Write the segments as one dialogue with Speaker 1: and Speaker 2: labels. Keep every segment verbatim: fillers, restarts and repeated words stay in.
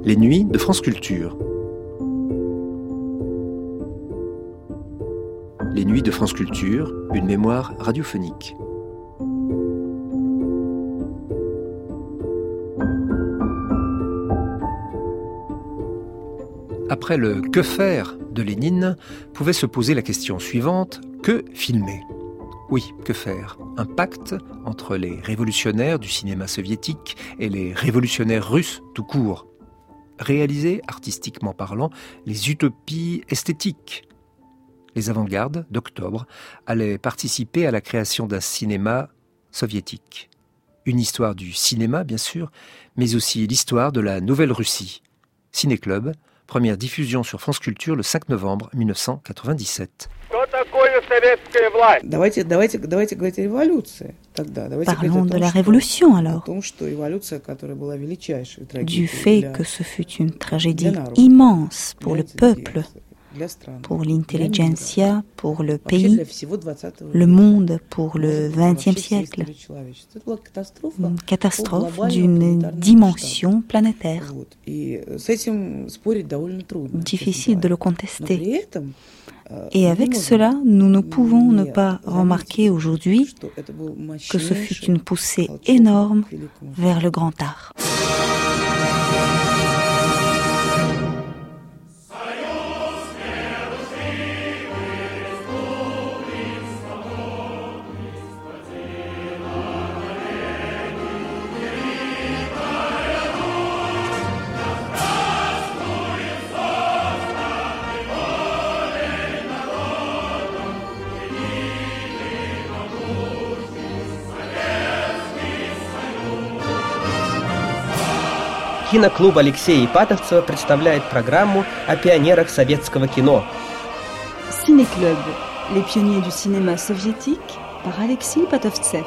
Speaker 1: Les nuits de France Culture. Les nuits de France Culture, une mémoire radiophonique. Après le « que faire » de Lénine, pouvait se poser la question suivante, que filmer ? Oui, que faire ? Un pacte entre les révolutionnaires du cinéma soviétique et les révolutionnaires russes tout court. Réaliser, artistiquement parlant, les utopies esthétiques. Les avant-gardes d'octobre allaient participer à la création d'un cinéma soviétique. Une histoire du cinéma, bien sûr, mais aussi l'histoire de la Nouvelle-Russie. Ciné-Club, première diffusion sur France Culture le cinq novembre mille neuf cent quatre-vingt-dix-sept.
Speaker 2: Parlons de la révolution alors, du fait que ce fut une tragédie immense pour le peuple, pour l'intelligentsia, pour le pays, le monde pour le vingtième siècle. Une catastrophe d'une dimension planétaire. Difficile de le contester. Et avec cela, nous ne pouvons ne pas remarquer aujourd'hui que ce fut une poussée énorme vers le grand art.
Speaker 3: Киноклуб Алексея Ипатовцева представляет программу о пионерах советского кино.
Speaker 4: Ciné-Club, les pionniers du cinéma soviétique, par Alexis Patovtsev.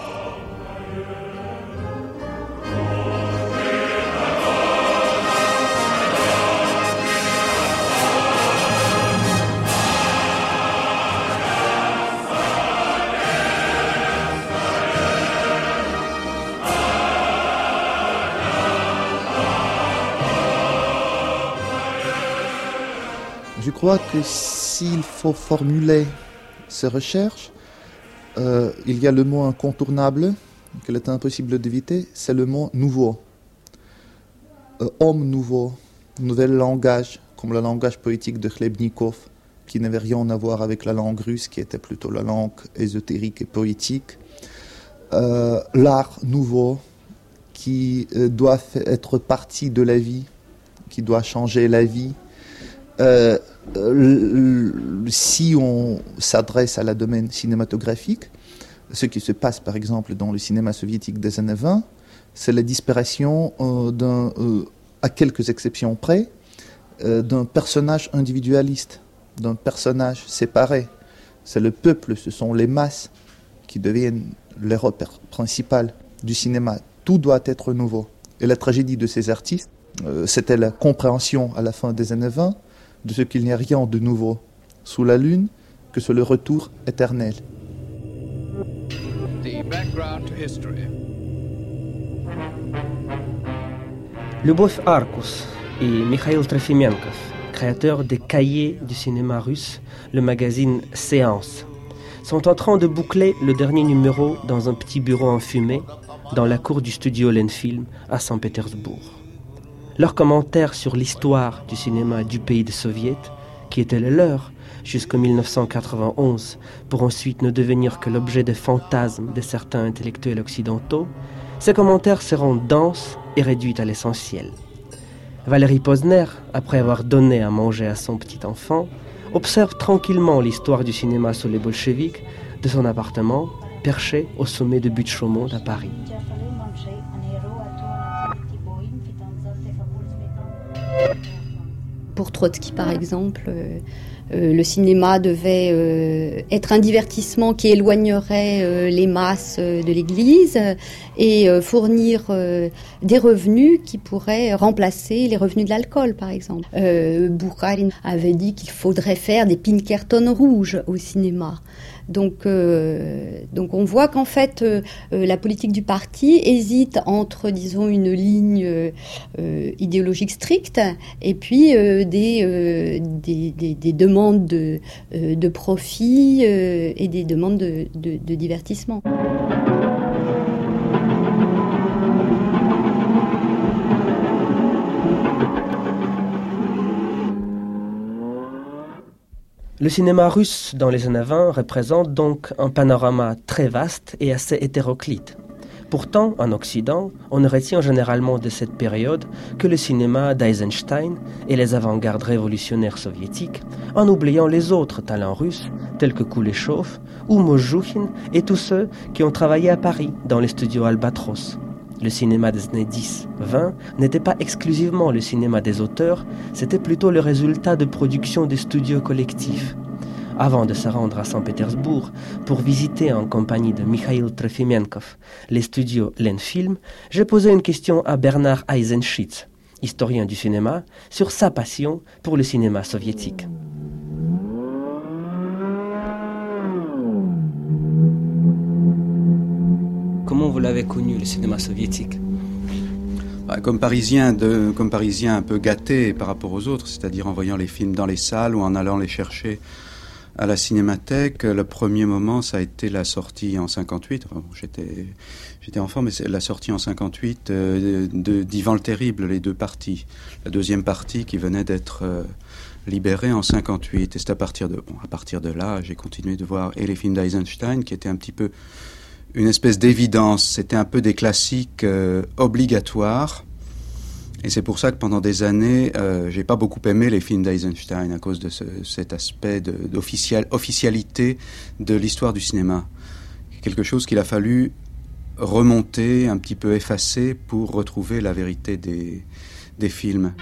Speaker 5: Je crois que s'il faut formuler ces recherches, euh, il y a le mot incontournable qu'il est impossible d'éviter, c'est le mot nouveau. Euh, homme nouveau, nouvel langage, comme le langage poétique de Khlebnikov, qui n'avait rien à voir avec la langue russe, qui était plutôt la langue ésotérique et poétique. Euh, l'art nouveau, qui euh, doit être partie de la vie, qui doit changer la vie. Euh, euh, si on s'adresse à la domaine cinématographique, ce qui se passe par exemple dans le cinéma soviétique des années vingt, c'est la disparition, euh, d'un, euh, à quelques exceptions près, euh, d'un personnage individualiste, d'un personnage séparé. C'est le peuple, ce sont les masses qui deviennent les repères principaux du cinéma. Tout doit être nouveau. Et la tragédie de ces artistes, euh, c'était la compréhension à la fin des années vingt de ce qu'il n'y a rien de nouveau sous la lune, que c'est le retour éternel.
Speaker 3: Любовь Аркус et Mikhail Trofimenkov, créateurs des cahiers du cinéma russe, le magazine Séance, sont en train de boucler le dernier numéro dans un petit bureau enfumé dans la cour du studio Lenfilm à Saint-Pétersbourg. Leurs commentaires sur l'histoire du cinéma du pays des soviets, qui était le leur jusqu'en mille neuf cent quatre-vingt-onze, pour ensuite ne devenir que l'objet des fantasmes de certains intellectuels occidentaux, ces commentaires seront denses et réduits à l'essentiel. Valérie Posner, après avoir donné à manger à son petit enfant, observe tranquillement l'histoire du cinéma sous les bolcheviks de son appartement, perché au sommet de Butte Chaumont à Paris.
Speaker 6: Pour Trotsky, par exemple, euh, euh, le cinéma devait euh, être un divertissement qui éloignerait euh, les masses euh, de l'Église et euh, fournir euh, des revenus qui pourraient remplacer les revenus de l'alcool, par exemple. Euh, Boukharin avait dit qu'il faudrait faire des Pinkerton rouges au cinéma. Donc, euh, donc on voit qu'en fait, euh, euh, la politique du parti hésite entre, disons, une ligne euh, idéologique stricte et puis euh, des, euh, des, des, des demandes de, euh, de profit euh, et des demandes de, de, de divertissement.
Speaker 3: Le cinéma russe dans les années vingt représente donc un panorama très vaste et assez hétéroclite. Pourtant, en Occident, on ne retient généralement de cette période que le cinéma d'Eisenstein et les avant-gardes révolutionnaires soviétiques, en oubliant les autres talents russes, tels que Kuleshov ou Mojouhin et tous ceux qui ont travaillé à Paris dans les studios Albatros. Le cinéma des années dix vingt n'était pas exclusivement le cinéma des auteurs, c'était plutôt le résultat de production des studios collectifs. Avant de se rendre à Saint-Pétersbourg pour visiter en compagnie de Mikhail Trofimenkov les studios Lenfilm, j'ai posé une question à Bernard Eisenschitz, historien du cinéma, sur sa passion pour le cinéma soviétique. Comment vous l'avez connu, le cinéma soviétique ?
Speaker 7: Comme parisien, de, comme parisien un peu gâté par rapport aux autres, c'est-à-dire en voyant les films dans les salles ou en allant les chercher à la cinémathèque. Le premier moment, ça a été la sortie en cinquante-huit. Enfin, bon, j'étais, j'étais enfant, mais c'est la sortie en cinquante-huit euh, de, d'Ivan le Terrible, les deux parties. La deuxième partie qui venait d'être euh, libérée en cinquante-huit. Et c'est à partir de, bon, à partir de là, j'ai continué de voir et les films d'Eisenstein, qui étaient un petit peu une espèce d'évidence. C'était un peu des classiques euh, obligatoires. Et c'est pour ça que pendant des années, euh, j'ai pas beaucoup aimé les films d'Eisenstein à cause de ce, cet aspect de, d'official, officialité de l'histoire du cinéma. Quelque chose qu'il a fallu remonter, un petit peu effacer pour retrouver la vérité des, des films.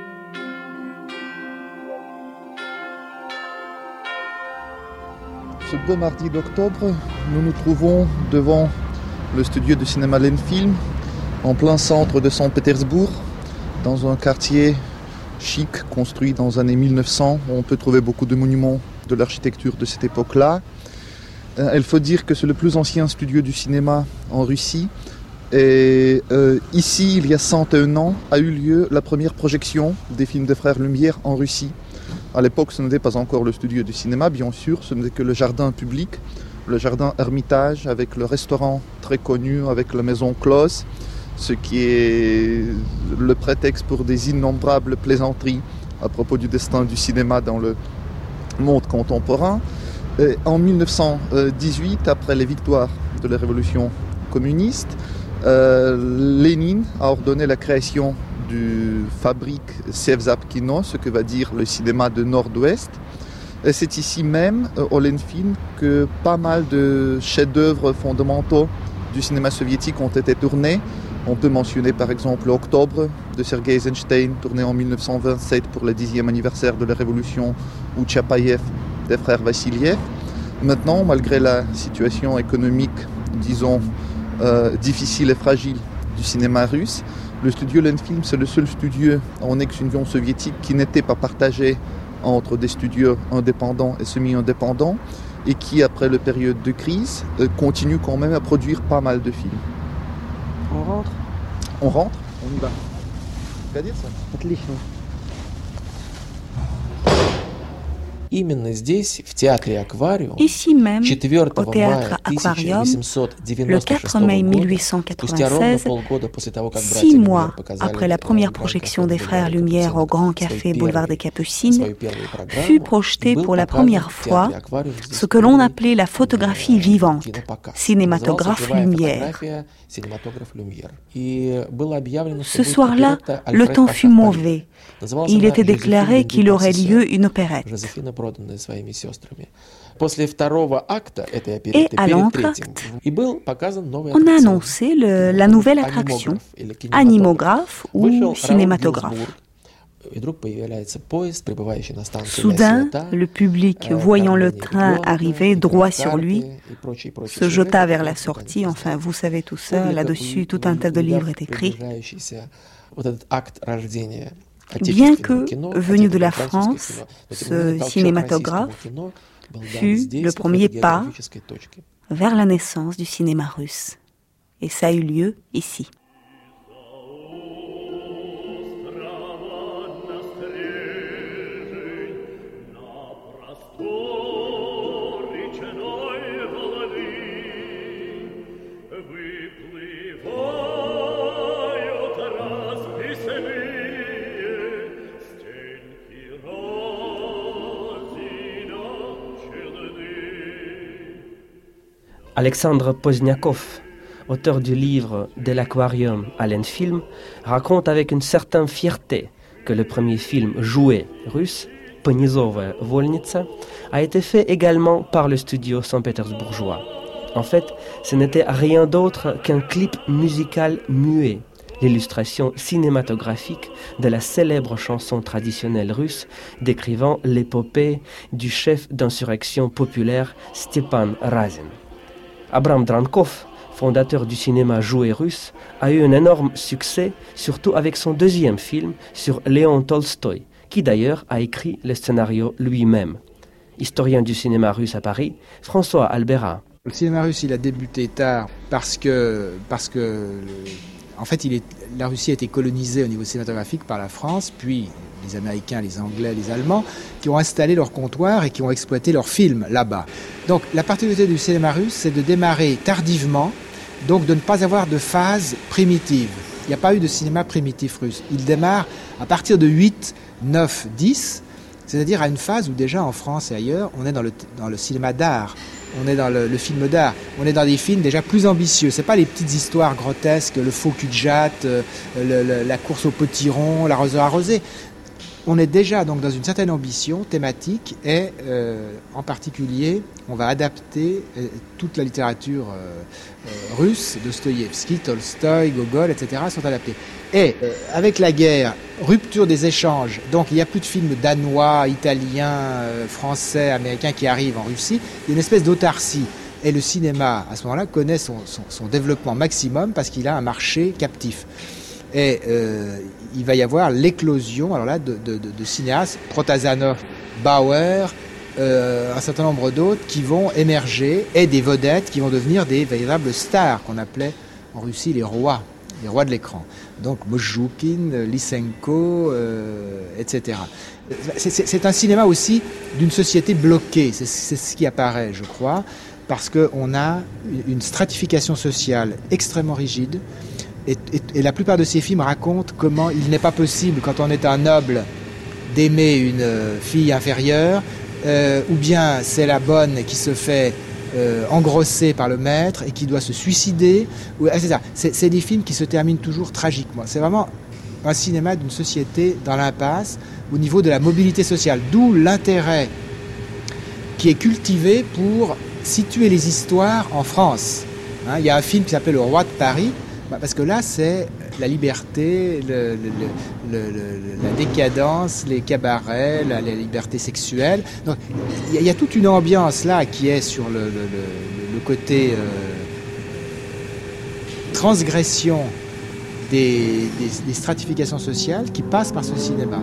Speaker 5: Ce beau mardi d'octobre, nous nous trouvons devant le studio de cinéma Lenfilm, en plein centre de Saint-Pétersbourg, dans un quartier chic construit dans les années mille neuf cents, où on peut trouver beaucoup de monuments de l'architecture de cette époque-là. Euh, il faut dire que c'est le plus ancien studio du cinéma en Russie. Et euh, ici, il y a cent et un ans, a eu lieu la première projection des films des Frères Lumière en Russie. À l'époque, ce n'était pas encore le studio du cinéma, bien sûr, ce n'était que le jardin public, le jardin Hermitage, avec le restaurant très connu, avec la maison close, ce qui est le prétexte pour des innombrables plaisanteries à propos du destin du cinéma dans le monde contemporain. Et en mille neuf cent dix-huit, après les victoires de la révolution communiste, euh, Lénine a ordonné la création du fabrique Sevzapkino, ce que va dire le cinéma de Nord-Ouest. Et c'est ici même, au Lenfilm, que pas mal de chefs-d'œuvre fondamentaux du cinéma soviétique ont été tournés. On peut mentionner par exemple Octobre de Sergei Eisenstein, tourné en mille neuf cent vingt-sept pour le dixième anniversaire de la Révolution, ou Tchapaïev des frères Vassiliev. Maintenant, malgré la situation économique, disons, euh, difficile et fragile du cinéma russe, le studio Lenfilm, c'est le seul studio en ex-Union soviétique qui n'était pas partagé entre des studios indépendants et semi-indépendants et qui, après la période de crise, euh, continue quand même à produire pas mal de films.
Speaker 3: On rentre
Speaker 5: On rentre On y va. Qu'à ça
Speaker 3: Отлично.
Speaker 2: Ici même, au théâtre Aquarium, le quatre mai mille huit cent quatre-vingt-seize, six mois après la première projection des Frères Lumière au Grand Café Boulevard des Capucines, fut projeté pour la première fois ce que l'on appelait la photographie vivante, cinématographe lumière. Ce soir-là, le temps fut mauvais. Il était déclaré qu'il aurait lieu une opérette. Et à l'entracte, on a annoncé le, la nouvelle attraction, animographe ou cinématographe. Soudain, le public, voyant le train arriver droit sur lui, se jeta vers la sortie. Enfin, vous savez tout ça, là-dessus, tout un tas de livres est écrit. Bien que, venu de la France, ce cinématographe fut le premier pas vers la naissance du cinéma russe. Et ça a eu lieu ici.
Speaker 3: Alexandre Pozniakov, auteur du livre De l'aquarium à l'Enfilm, raconte avec une certaine fierté que le premier film joué russe, Ponizova Volnitsa, a été fait également par le studio saint-pétersbourgeois. En fait, ce n'était rien d'autre qu'un clip musical muet, l'illustration cinématographique de la célèbre chanson traditionnelle russe décrivant l'épopée du chef d'insurrection populaire Stepan Razin. Abram Drankov, fondateur du cinéma joué russe, a eu un énorme succès, surtout avec son deuxième film sur Léon Tolstoï, qui d'ailleurs a écrit le scénario lui-même. Historien du cinéma russe à Paris, François Albera.
Speaker 8: Le cinéma russe, il a débuté tard parce que, parce que en fait, il est, la Russie a été colonisée au niveau cinématographique par la France, puis les Américains, les Anglais, les Allemands, qui ont installé leur comptoir et qui ont exploité leurs films là-bas. Donc la particularité du cinéma russe, c'est de démarrer tardivement, donc de ne pas avoir de phase primitive. Il n'y a pas eu de cinéma primitif russe. Il démarre à partir de huit, neuf, dix, c'est-à-dire à une phase où déjà en France et ailleurs, on est dans le, dans le cinéma d'art. On est dans le, le film d'art, on est dans des films déjà plus ambitieux. C'est pas les petites histoires grotesques, le faux cul-de-jatte, euh, le, le, la course au potiron, l'arroseur arrosé. On est déjà donc dans une certaine ambition thématique et euh, en particulier, on va adapter euh, toute la littérature euh, euh, russe, Dostoïevski, Tolstoï, Gogol, et cetera sont adaptés. Et euh, avec la guerre, rupture des échanges, donc il n'y a plus de films danois, italiens, euh, français, américains qui arrivent en Russie, il y a une espèce d'autarcie. Et le cinéma, à ce moment-là, connaît son, son, son développement maximum parce qu'il a un marché captif. Et euh, il va y avoir l'éclosion alors là, de, de, de, de cinéastes, Protazanov, Bauer, euh, un certain nombre d'autres qui vont émerger et des vedettes qui vont devenir des véritables stars qu'on appelait en Russie les rois, les rois de l'écran. Donc Mojoukin, Lysenko, euh, et cetera. C'est, c'est, c'est un cinéma aussi d'une société bloquée, c'est, c'est ce qui apparaît, je crois, parce qu'on a une stratification sociale extrêmement rigide. Et, et, et la plupart de ces films racontent comment il n'est pas possible, quand on est un noble, d'aimer une fille inférieure, euh, ou bien c'est la bonne qui se fait euh, engrosser par le maître et qui doit se suicider, ou, et cetera. C'est, c'est des films qui se terminent toujours tragiquement. C'est vraiment un cinéma d'une société dans l'impasse au niveau de la mobilité sociale, d'où l'intérêt qui est cultivé pour situer les histoires en France. Hein, il y a un film qui s'appelle Le Roi de Paris, parce que là, c'est la liberté, le, le, le, le, la décadence, les cabarets, la, la liberté sexuelle. Donc, il y, a, il y a toute une ambiance là qui est sur le, le, le, le côté euh, transgression des, des, des stratifications sociales qui passe par ce cinéma.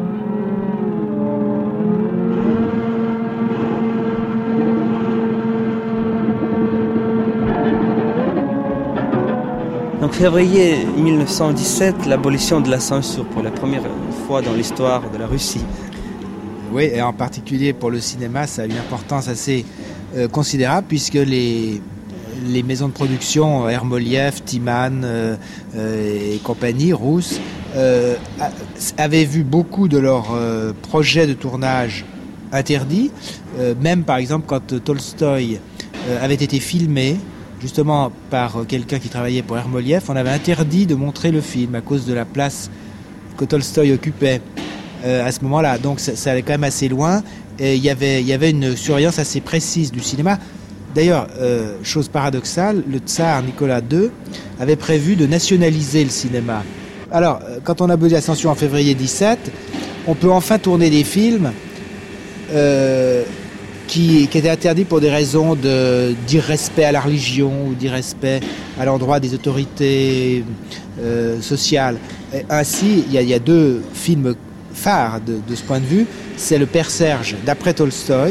Speaker 9: Donc février mille neuf cent dix-sept, l'abolition de la censure pour la première fois dans l'histoire de la Russie.
Speaker 8: Oui, et en particulier pour le cinéma, ça a une importance assez euh, considérable puisque les, les maisons de production, Hermoliev, Timan euh, euh, et compagnie, russes, euh, avaient vu beaucoup de leurs euh, projets de tournage interdits. Euh, même par exemple quand Tolstoï euh, avait été filmé, justement par quelqu'un qui travaillait pour Hermoliev, on avait interdit de montrer le film à cause de la place que Tolstoï occupait euh, à ce moment-là. Donc ça, ça allait quand même assez loin et il y avait, il y avait une surveillance assez précise du cinéma. D'ailleurs, euh, chose paradoxale, le tsar Nicolas deux avait prévu de nationaliser le cinéma. Alors, quand on a aboli la censure en février dix-sept, on peut enfin tourner des films euh, Qui, qui était interdit pour des raisons de, d'irrespect à la religion ou d'irrespect à l'endroit des autorités euh, sociales. Et ainsi, il y, a, il y a deux films phares de, de ce point de vue. C'est Le Père Serge, d'après Tolstoï,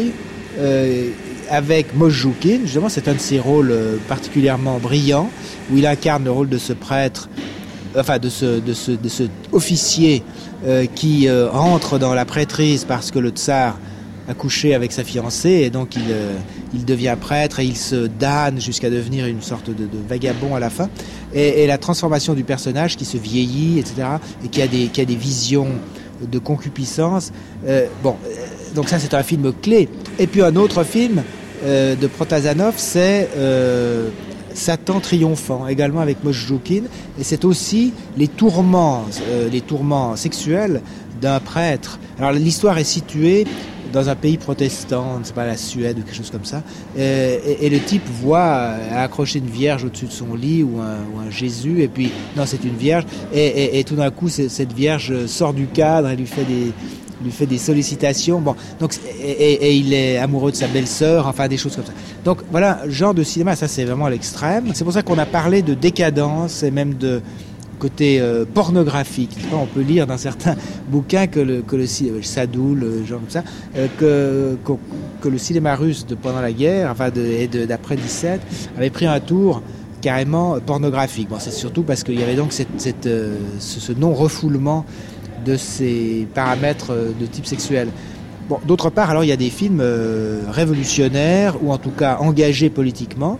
Speaker 8: euh, avec Mosjoukhin. Justement, c'est un de ses rôles euh, particulièrement brillants, où il incarne le rôle de ce prêtre, enfin de ce, de ce, de ce officier euh, qui euh, entre dans la prêtrise parce que le tsar a couché avec sa fiancée, et donc il, euh, il devient prêtre et il se damne jusqu'à devenir une sorte de, de vagabond à la fin. Et, et la transformation du personnage qui se vieillit, et cetera, et qui a des, qui a des visions de concupiscence. Euh, bon, donc ça c'est un film clé. Et puis un autre film euh, de Protazanov, c'est euh, Satan triomphant, également avec Mosjoukhin, et c'est aussi les tourments, euh, les tourments sexuels d'un prêtre. Alors l'histoire est située dans un pays protestant, c'est pas la Suède ou quelque chose comme ça, et, et, et le type voit accrocher une vierge au-dessus de son lit ou un, ou un Jésus, et puis non, c'est une vierge, et, et, et tout d'un coup cette vierge sort du cadre, elle lui fait des lui fait des sollicitations, bon, donc et, et, et il est amoureux de sa belle-sœur, enfin des choses comme ça. Donc voilà, genre de cinéma, ça c'est vraiment à l'extrême. C'est pour ça qu'on a parlé de décadence et même de côté euh, pornographique. On peut lire dans certains bouquins que le, que le Sadoul, genre comme ça, euh, que, que, que le cinéma russe de pendant la guerre, enfin de, et de, d'après dix-sept, avait pris un tour carrément pornographique. Bon, c'est surtout parce qu'il y avait donc cette, cette, euh, ce, ce non-refoulement de ces paramètres de type sexuel. Bon, d'autre part, alors il y a des films euh, révolutionnaires ou en tout cas engagés politiquement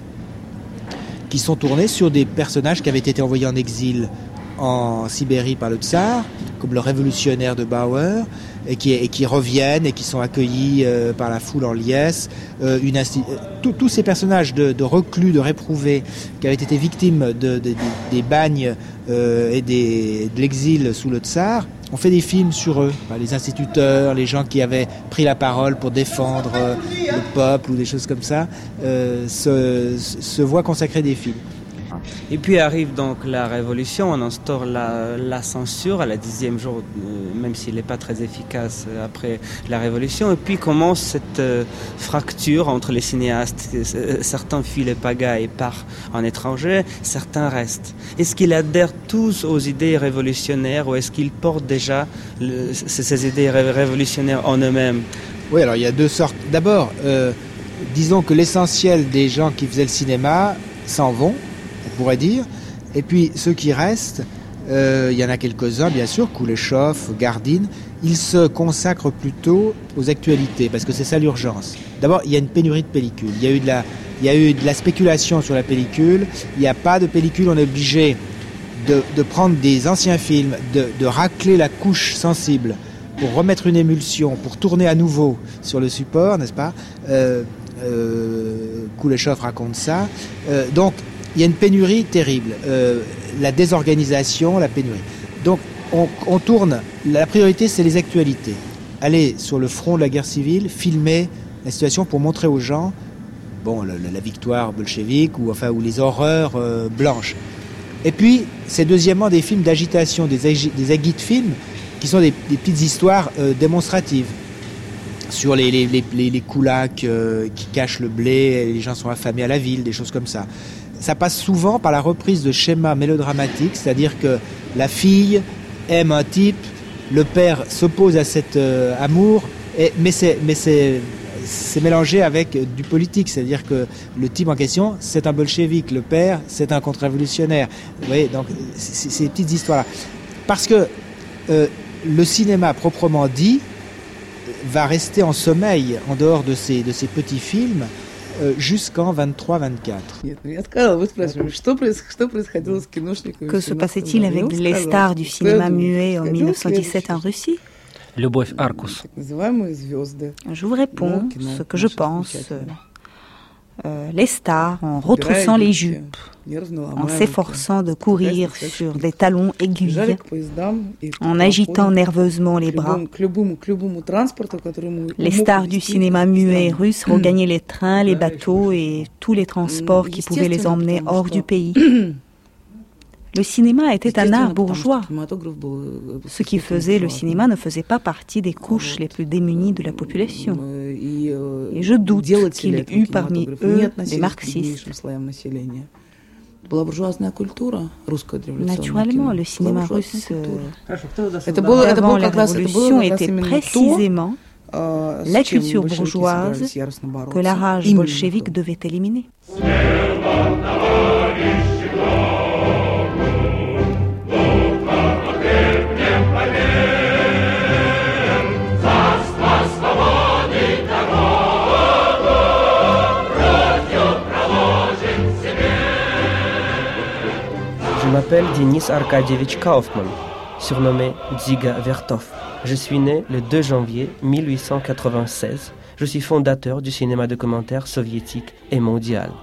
Speaker 8: qui sont tournés sur des personnages qui avaient été envoyés en exil en Sibérie par le tsar, comme le révolutionnaire de Bauer, et qui, et qui reviennent et qui sont accueillis euh, par la foule en liesse. Euh, une insti- tous, tous ces personnages de, de reclus, de réprouvés, qui avaient été victimes de, de, de, des bagnes euh, et des, de l'exil sous le tsar, on fait des films sur eux, les instituteurs, les gens qui avaient pris la parole pour défendre euh, le peuple ou des choses comme ça, euh, se, se voient consacrer des films.
Speaker 9: Et puis arrive donc la Révolution, on instaure la, la censure à la dixième jour, euh, même s'il n'est pas très efficace euh, après la Révolution. Et puis commence cette euh, fracture entre les cinéastes. Euh, certains fuient les pagailles et partent en étranger, certains restent. Est-ce qu'ils adhèrent tous aux idées révolutionnaires ou est-ce qu'ils portent déjà le, ces idées ré- révolutionnaires en eux-mêmes?
Speaker 8: Oui, alors il y a deux sortes. D'abord, euh, disons que l'essentiel des gens qui faisaient le cinéma s'en vont, on pourrait dire, et puis ceux qui restent, euh, il y en a quelques-uns bien sûr, Kuleshov, Gardine, ils se consacrent plutôt aux actualités, parce que c'est ça l'urgence. D'abord, il y a une pénurie de pellicules, il y a eu de la, il y a eu de la spéculation sur la pellicule, il n'y a pas de pellicule, on est obligé de, de prendre des anciens films, de, de racler la couche sensible pour remettre une émulsion, pour tourner à nouveau sur le support, n'est-ce pas? euh, euh, Kuleshov raconte ça. Euh, donc, il y a une pénurie terrible, euh, la désorganisation, la pénurie. Donc on, on tourne, la priorité c'est les actualités. Aller sur le front de la guerre civile, filmer la situation pour montrer aux gens bon, la, la victoire bolchevique ou, enfin, ou les horreurs euh, blanches. Et puis, c'est deuxièmement des films d'agitation, des, agi- des agit-films qui sont des, des petites histoires euh, démonstratives sur les, les, les, les, les koulaks euh, qui cachent le blé, et les gens sont affamés à la ville, des choses comme ça. Ça passe souvent par la reprise de schémas mélodramatiques, c'est-à-dire que la fille aime un type, le père s'oppose à cet euh, amour, et, mais, c'est, mais c'est, c'est mélangé avec du politique, c'est-à-dire que le type en question, c'est un bolchevique, le père, c'est un contre-révolutionnaire. Vous voyez, donc c'est, c'est ces petites histoires-là. Parce que euh, le cinéma proprement dit va rester en sommeil en dehors de ces, de ces petits films, Euh, jusqu'en vingt-trois vingt-quatre.
Speaker 2: Que se passait-il avec les stars du cinéma muet en dix-neuf cent dix-sept en Russie?
Speaker 1: Любовь Аркус.
Speaker 2: Je vous réponds ce que je pense. Euh, les stars en retroussant les jupes, en s'efforçant de courir sur des talons aiguilles, en agitant nerveusement les bras. Les stars du cinéma muet russe regagnaient les trains, les bateaux et tous les transports qui pouvaient les emmener hors du pays. Le cinéma était un art bourgeois. Ce qui faisait le cinéma ne faisait pas partie des couches les plus démunies de la population. Et je doute qu'il y ait eu parmi eux des marxistes. Naturellement, le cinéma russe, euh, avant la Révolution, était précisément la culture bourgeoise que la rage bolchevique devait éliminer.
Speaker 3: Je m'appelle Denis Arkadievitch Kaufman, surnommé Dziga Vertov. Je suis né le deux janvier mille huit cent quatre-vingt-seize. Je suis fondateur du cinéma documentaire soviétique et mondial.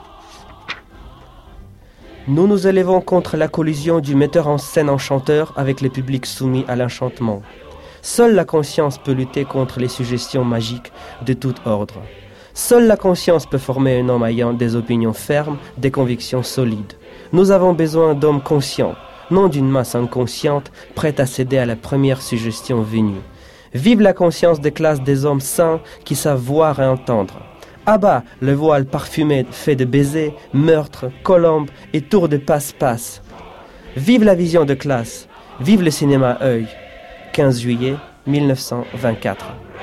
Speaker 3: Nous nous élevons contre la collision du metteur en scène enchanteur avec le public soumis à l'enchantement. Seule la conscience peut lutter contre les suggestions magiques de tout ordre. Seule la conscience peut former un homme ayant des opinions fermes, des convictions solides. Nous avons besoin d'hommes conscients, non d'une masse inconsciente prête à céder à la première suggestion venue. Vive la conscience des classes des hommes sains qui savent voir et entendre. À bas le voile parfumé fait de baisers, meurtres, colombes et tours de passe-passe. Vive la vision de classe, vive le cinéma œil. quinze juillet mille neuf cent vingt-quatre.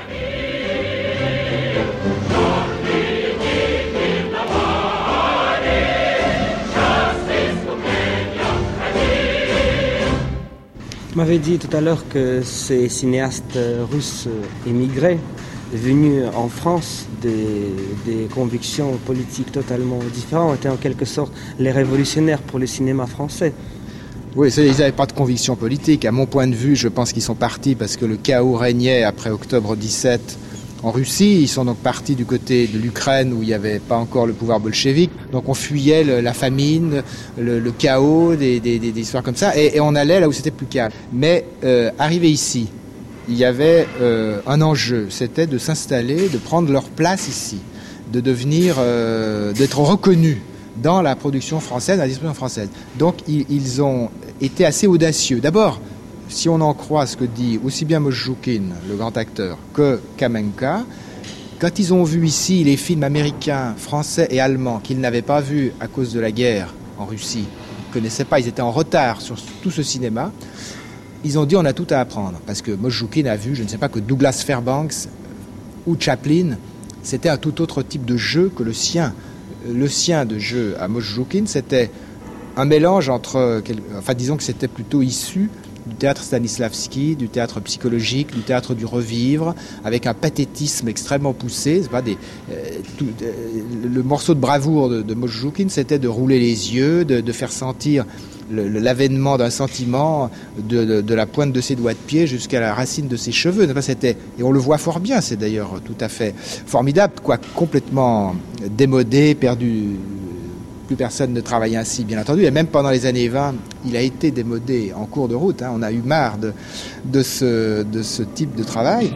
Speaker 9: Vous m'avez dit tout à l'heure que ces cinéastes russes émigrés, venus en France, des, des convictions politiques totalement différentes, étaient en quelque sorte les révolutionnaires pour le cinéma français.
Speaker 8: Oui, ils n'avaient pas de conviction politique. À mon point de vue, je pense qu'ils sont partis parce que le chaos régnait après octobre dix-sept en Russie. Ils sont donc partis du côté de l'Ukraine où il n'y avait pas encore le pouvoir bolchevique. Donc on fuyait le, la famine, le, le chaos, des, des, des, des histoires comme ça, et, et on allait là où c'était plus calme. Mais euh, arrivé ici, il y avait euh, un enjeu, c'était de s'installer, de prendre leur place ici, de devenir, euh, d'être reconnus dans la production française, dans la distribution française. Donc ils, ils ont été assez audacieux. D'abord, si on en croit ce que dit aussi bien Mosjoukhin, le grand acteur, que Kamenka, quand ils ont vu ici les films américains, français et allemands qu'ils n'avaient pas vus à cause de la guerre en Russie, ils ne connaissaient pas, ils étaient en retard sur tout ce cinéma, ils ont dit on a tout à apprendre. Parce que Mosjoukhin a vu, je ne sais pas, que Douglas Fairbanks ou Chaplin, c'était un tout autre type de jeu que le sien. Le sien de jeu à Mosjoukhin, c'était un mélange entre, enfin disons que c'était plutôt issu du théâtre Stanislavski, du théâtre psychologique, du théâtre du revivre, avec un pathétisme extrêmement poussé. C'est pas des, euh, tout, euh, le morceau de bravoure de, de Mosjoukhin, c'était de rouler les yeux, de, de faire sentir le, le, l'avènement d'un sentiment de, de, de la pointe de ses doigts de pied jusqu'à la racine de ses cheveux. C'était, et on le voit fort bien, c'est d'ailleurs tout à fait formidable, quoi, complètement démodé, perdu. Plus personne ne travaillait ainsi, bien entendu. Et même pendant les années vingt, il a été démodé en cours de route. Hein. On a eu marre de, de, ce, de ce type de travail.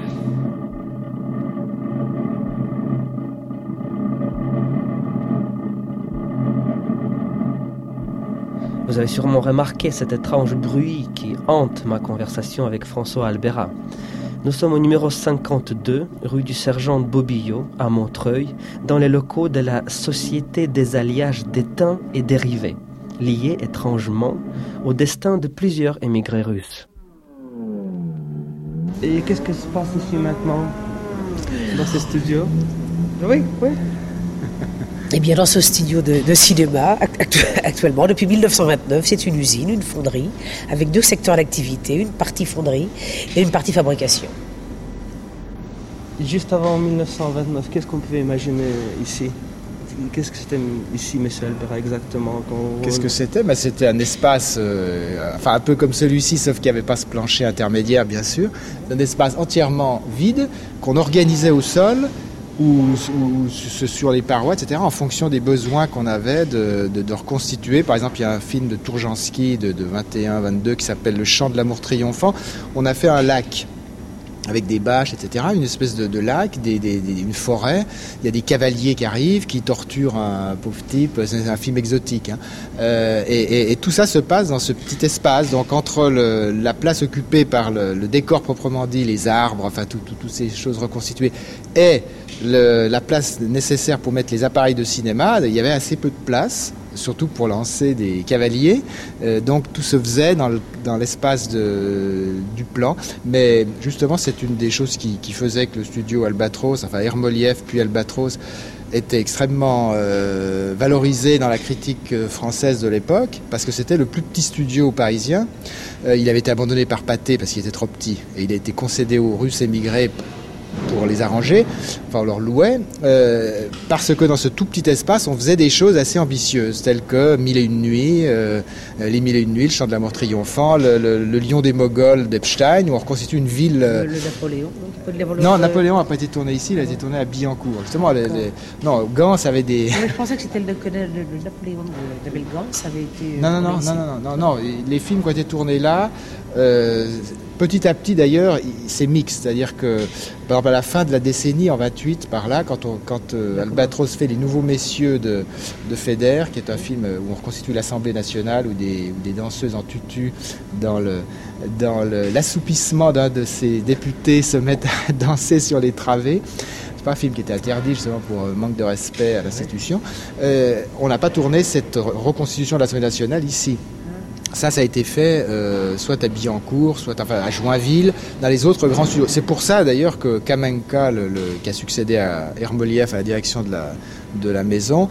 Speaker 3: Vous avez sûrement remarqué cet étrange bruit qui hante ma conversation avec François Albera. Nous sommes au numéro cinquante-deux, rue du Sergent Bobillot, à Montreuil, dans les locaux de la Société des alliages d'étain et dérivés, liés étrangement au destin de plusieurs émigrés russes.
Speaker 9: Et qu'est-ce qui se passe ici maintenant, dans ce studio? Oui, oui.
Speaker 10: Eh bien, dans ce studio de, de cinéma, actu- actuellement, depuis mille neuf cent vingt-neuf, c'est une usine, une fonderie, avec deux secteurs d'activité, une partie fonderie et une partie fabrication.
Speaker 9: Juste avant mille neuf cent vingt-neuf, qu'est-ce qu'on pouvait imaginer ici? Qu'est-ce que c'était ici, M. Albera, exactement? Quand...
Speaker 8: Qu'est-ce que c'était? Ben, c'était un espace, euh, enfin un peu comme celui-ci, sauf qu'il n'y avait pas ce plancher intermédiaire, bien sûr. Un espace entièrement vide, qu'on organisait au sol, ou, ou sur les parois, et cetera, en fonction des besoins qu'on avait de, de, de reconstituer. Par exemple, il y a un film de Tourjansky de, de vingt et un vingt-deux qui s'appelle Le Chant de l'amour triomphant. On a fait un lac avec des bâches, et cetera, une espèce de, de lac, des, des, des, une forêt. Il y a des cavaliers qui arrivent, qui torturent un pauvre type. C'est un film exotique. Hein. Euh, et, et, et tout ça se passe dans ce petit espace. Donc entre le, la place occupée par le, le décor proprement dit, les arbres, enfin toutes tout, tout ces choses reconstituées, et le, la place nécessaire pour mettre les appareils de cinéma, il y avait assez peu de place. surtout pour lancer des cavaliers. Euh, donc tout se faisait dans, le, dans l'espace de, du plan. Mais justement, c'est une des choses qui, qui faisait que le studio Albatros, enfin Ermoliev puis Albatros, était extrêmement euh, valorisé dans la critique française de l'époque, parce que c'était le plus petit studio parisien. Euh, il avait été abandonné par Pathé parce qu'il était trop petit, et il a été concédé aux Russes émigrés pour les arranger, enfin on leur louait, euh, parce que dans ce tout petit espace, on faisait des choses assez ambitieuses, telles que Mille et une nuits, euh, les Mille et une nuits, le Chant de la mort triomphant, le, le, le Lion des Moghols d'Epstein, où on reconstitue une ville... Euh...
Speaker 10: Le, le Napoléon donc,
Speaker 8: Non, Napoléon n'a pas été tourné ici, il a été tourné à Billancourt. Justement, les, les... non, Gans avait des...
Speaker 10: Mais je pensais que c'était le, le, le, le Napoléon de, de Belgans, ça avait été...
Speaker 8: Non, non, non, non, non, non, non, les films qui ont été tournés là... Euh, petit à petit d'ailleurs c'est mixte, c'est-à-dire que par exemple à la fin de la décennie en vingt-huit par là, quand, on, quand euh, Albatros fait Les Nouveaux Messieurs de, de Feder, qui est un film où on reconstitue l'Assemblée nationale, où des, où des danseuses en tutu dans, le, dans le, l'assoupissement d'un de ces députés se mettent à danser sur les travées. C'est pas un film qui était interdit justement pour manque de respect à l'institution. Euh, on n'a pas tourné cette reconstitution de l'Assemblée nationale ici. Ça, ça a été fait euh, soit à Billancourt, soit enfin, à Joinville, dans les autres grands studios. C'est pour ça d'ailleurs que Kamenka, le, le, qui a succédé à Ermoliev à la direction de la, de la maison,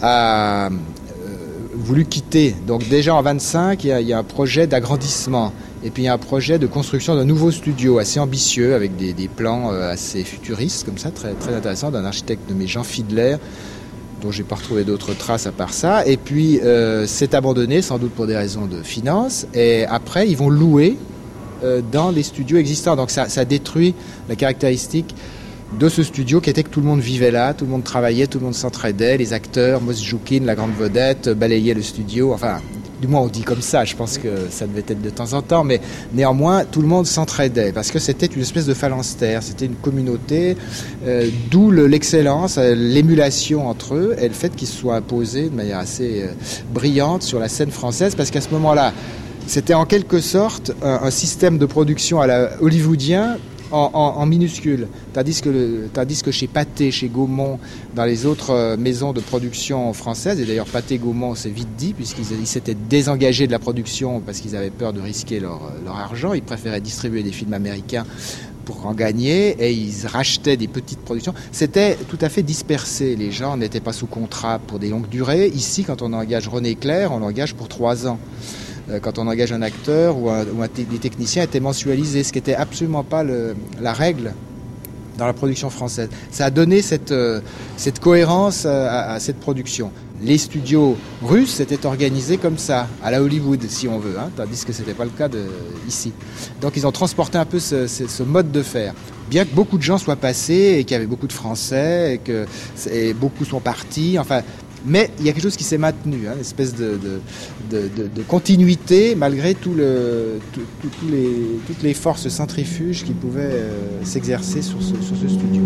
Speaker 8: a euh, voulu quitter. Donc déjà en vingt-cinq, il y a, il y a un projet d'agrandissement. Et puis il y a un projet de construction d'un nouveau studio assez ambitieux, avec des, des plans euh, assez futuristes, comme ça, très, très intéressant, d'un architecte nommé Jean Fiedler, dont j'ai pas retrouvé d'autres traces à part ça. Et puis euh, c'est abandonné, sans doute pour des raisons de finances. Et après, ils vont louer euh, dans les studios existants. Donc ça, ça détruit la caractéristique de ce studio qui était que tout le monde vivait là, tout le monde travaillait, tout le monde s'entraidait. Les acteurs, Mosjoukine, la grande vedette, balayaient le studio. Enfin, du moins on dit comme ça, je pense que ça devait être de temps en temps, mais néanmoins tout le monde s'entraidait parce que c'était une espèce de phalanstère, c'était une communauté, euh, d'où le, l'excellence, euh, l'émulation entre eux et le fait qu'ils se soient imposés de manière assez euh, brillante sur la scène française, parce qu'à ce moment-là, c'était en quelque sorte un, un système de production à la hollywoodien En, en, en minuscule, tandis que, le, tandis que chez Pathé, chez Gaumont, dans les autres euh, maisons de production françaises, et d'ailleurs Pathé Gaumont c'est vite dit, puisqu'ils ils s'étaient désengagés de la production parce qu'ils avaient peur de risquer leur, leur argent, ils préféraient distribuer des films américains pour en gagner, et ils rachetaient des petites productions. C'était tout à fait dispersé, les gens n'étaient pas sous contrat pour des longues durées. Ici, quand on engage René Clair, on l'engage pour trois ans. Quand on engage un acteur ou, un, ou un, des techniciens étaient mensualisés, ce qui n'était absolument pas le, la règle dans la production française. Ça a donné cette, euh, cette cohérence à, à cette production. Les studios russes étaient organisés comme ça, à la Hollywood, si on veut, hein, tandis que ce n'était pas le cas de, ici. Donc ils ont transporté un peu ce, ce, ce mode de faire. Bien que beaucoup de gens soient passés et qu'il y avait beaucoup de Français et que et beaucoup sont partis, enfin... Mais il y a quelque chose qui s'est maintenu, hein, une espèce de, de, de, de, de continuité malgré tout le, tout, tout, tout les, toutes les forces centrifuges qui pouvaient euh, s'exercer sur ce, sur ce studio.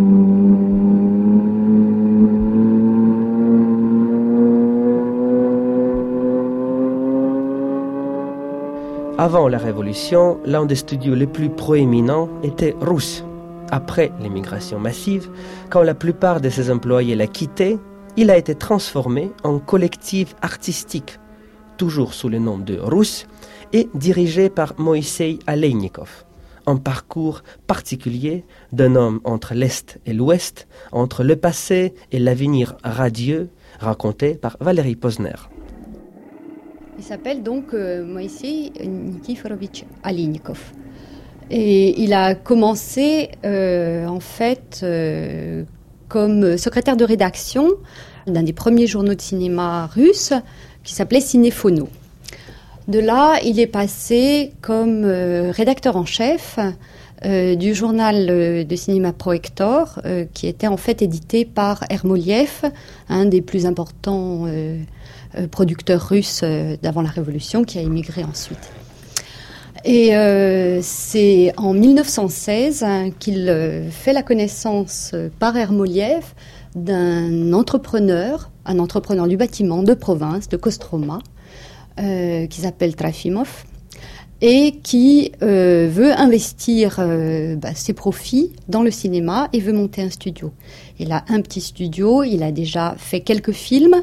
Speaker 3: Avant la Révolution, l'un des studios les plus proéminents était russe. Après l'émigration massive, quand la plupart de ses employés l'a quitté, il a été transformé en collectif artistique, toujours sous le nom de Russe, et dirigé par Moïsseï Aleynikov. Un parcours particulier d'un homme entre l'Est et l'Ouest, entre le passé et l'avenir radieux, raconté par Valérie Posner.
Speaker 6: Il s'appelle donc euh, Moïsseï Nikiforovitch Aleynikov. Et il a commencé, euh, en fait... Euh, comme secrétaire de rédaction d'un des premiers journaux de cinéma russes qui s'appelait Cinéphono. De là, il est passé comme euh, rédacteur en chef euh, du journal euh, de cinéma Proektor, euh, qui était en fait édité par Ermoliev, un des plus importants euh, euh, producteurs russes euh, d'avant la Révolution, qui a émigré ensuite. Et euh, c'est en mille neuf cent seize hein, qu'il euh, fait la connaissance euh, par Ermoliev d'un entrepreneur, un entrepreneur du bâtiment de province, de Kostroma, euh, qui s'appelle Trafimov, et qui euh, veut investir euh, bah, ses profits dans le cinéma et veut monter un studio. Il a un petit studio, il a déjà fait quelques films,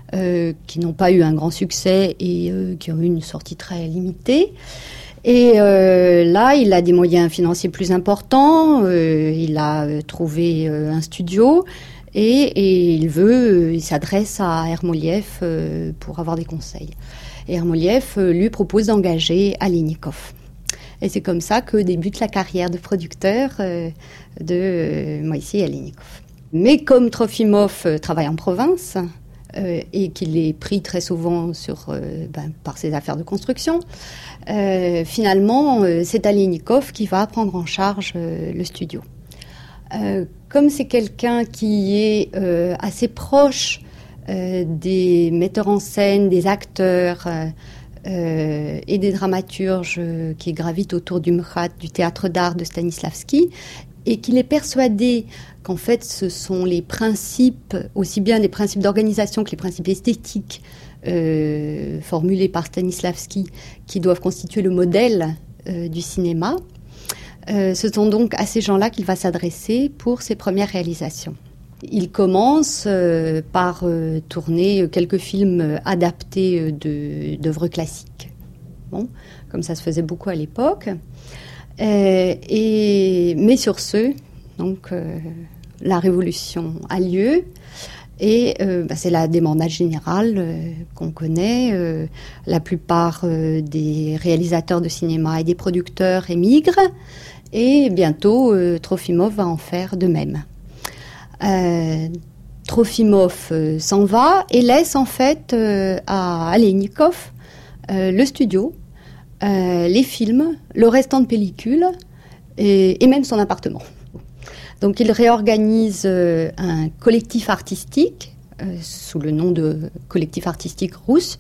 Speaker 6: euh, qui n'ont pas eu un grand succès et euh, qui ont eu une sortie très limitée. Et euh, là, il a des moyens financiers plus importants, euh, il a euh, trouvé euh, un studio et, et il veut, euh, il s'adresse à Ermoliev euh, pour avoir des conseils. Et Ermoliev euh, lui propose d'engager Alennikov. Et c'est comme ça que débute la carrière de producteur euh, de euh, Moïse Alennikov. Mais comme Trofimov euh, travaille en province, Euh, et qu'il est pris très souvent sur, euh, ben, par ses affaires de construction, euh, finalement, euh, c'est Alennikov qui va prendre en charge euh, le studio. Euh, comme c'est quelqu'un qui est euh, assez proche euh, des metteurs en scène, des acteurs euh, euh, et des dramaturges euh, qui gravitent autour du M K H A T, du théâtre d'art de Stanislavski, et qu'il est persuadé qu'en fait ce sont les principes, aussi bien les principes d'organisation que les principes esthétiques euh, formulés par Stanislavski, qui doivent constituer le modèle euh, du cinéma. Euh, ce sont donc à ces gens-là qu'il va s'adresser pour ses premières réalisations. Il commence euh, par euh, tourner quelques films adaptés de, d'œuvres classiques, bon, comme ça se faisait beaucoup à l'époque. Euh, et, mais sur ce, donc, euh, la révolution a lieu et euh, bah, c'est la débandade générale euh, qu'on connaît. Euh, la plupart euh, des réalisateurs de cinéma et des producteurs émigrent et bientôt euh, Trofimov va en faire de même. Euh, Trofimov euh, s'en va et laisse en fait euh, à Alennikov euh, le studio, euh, les films, le restant de pellicule et, et même son appartement. Donc il réorganise euh, un collectif artistique euh, sous le nom de collectif artistique russe.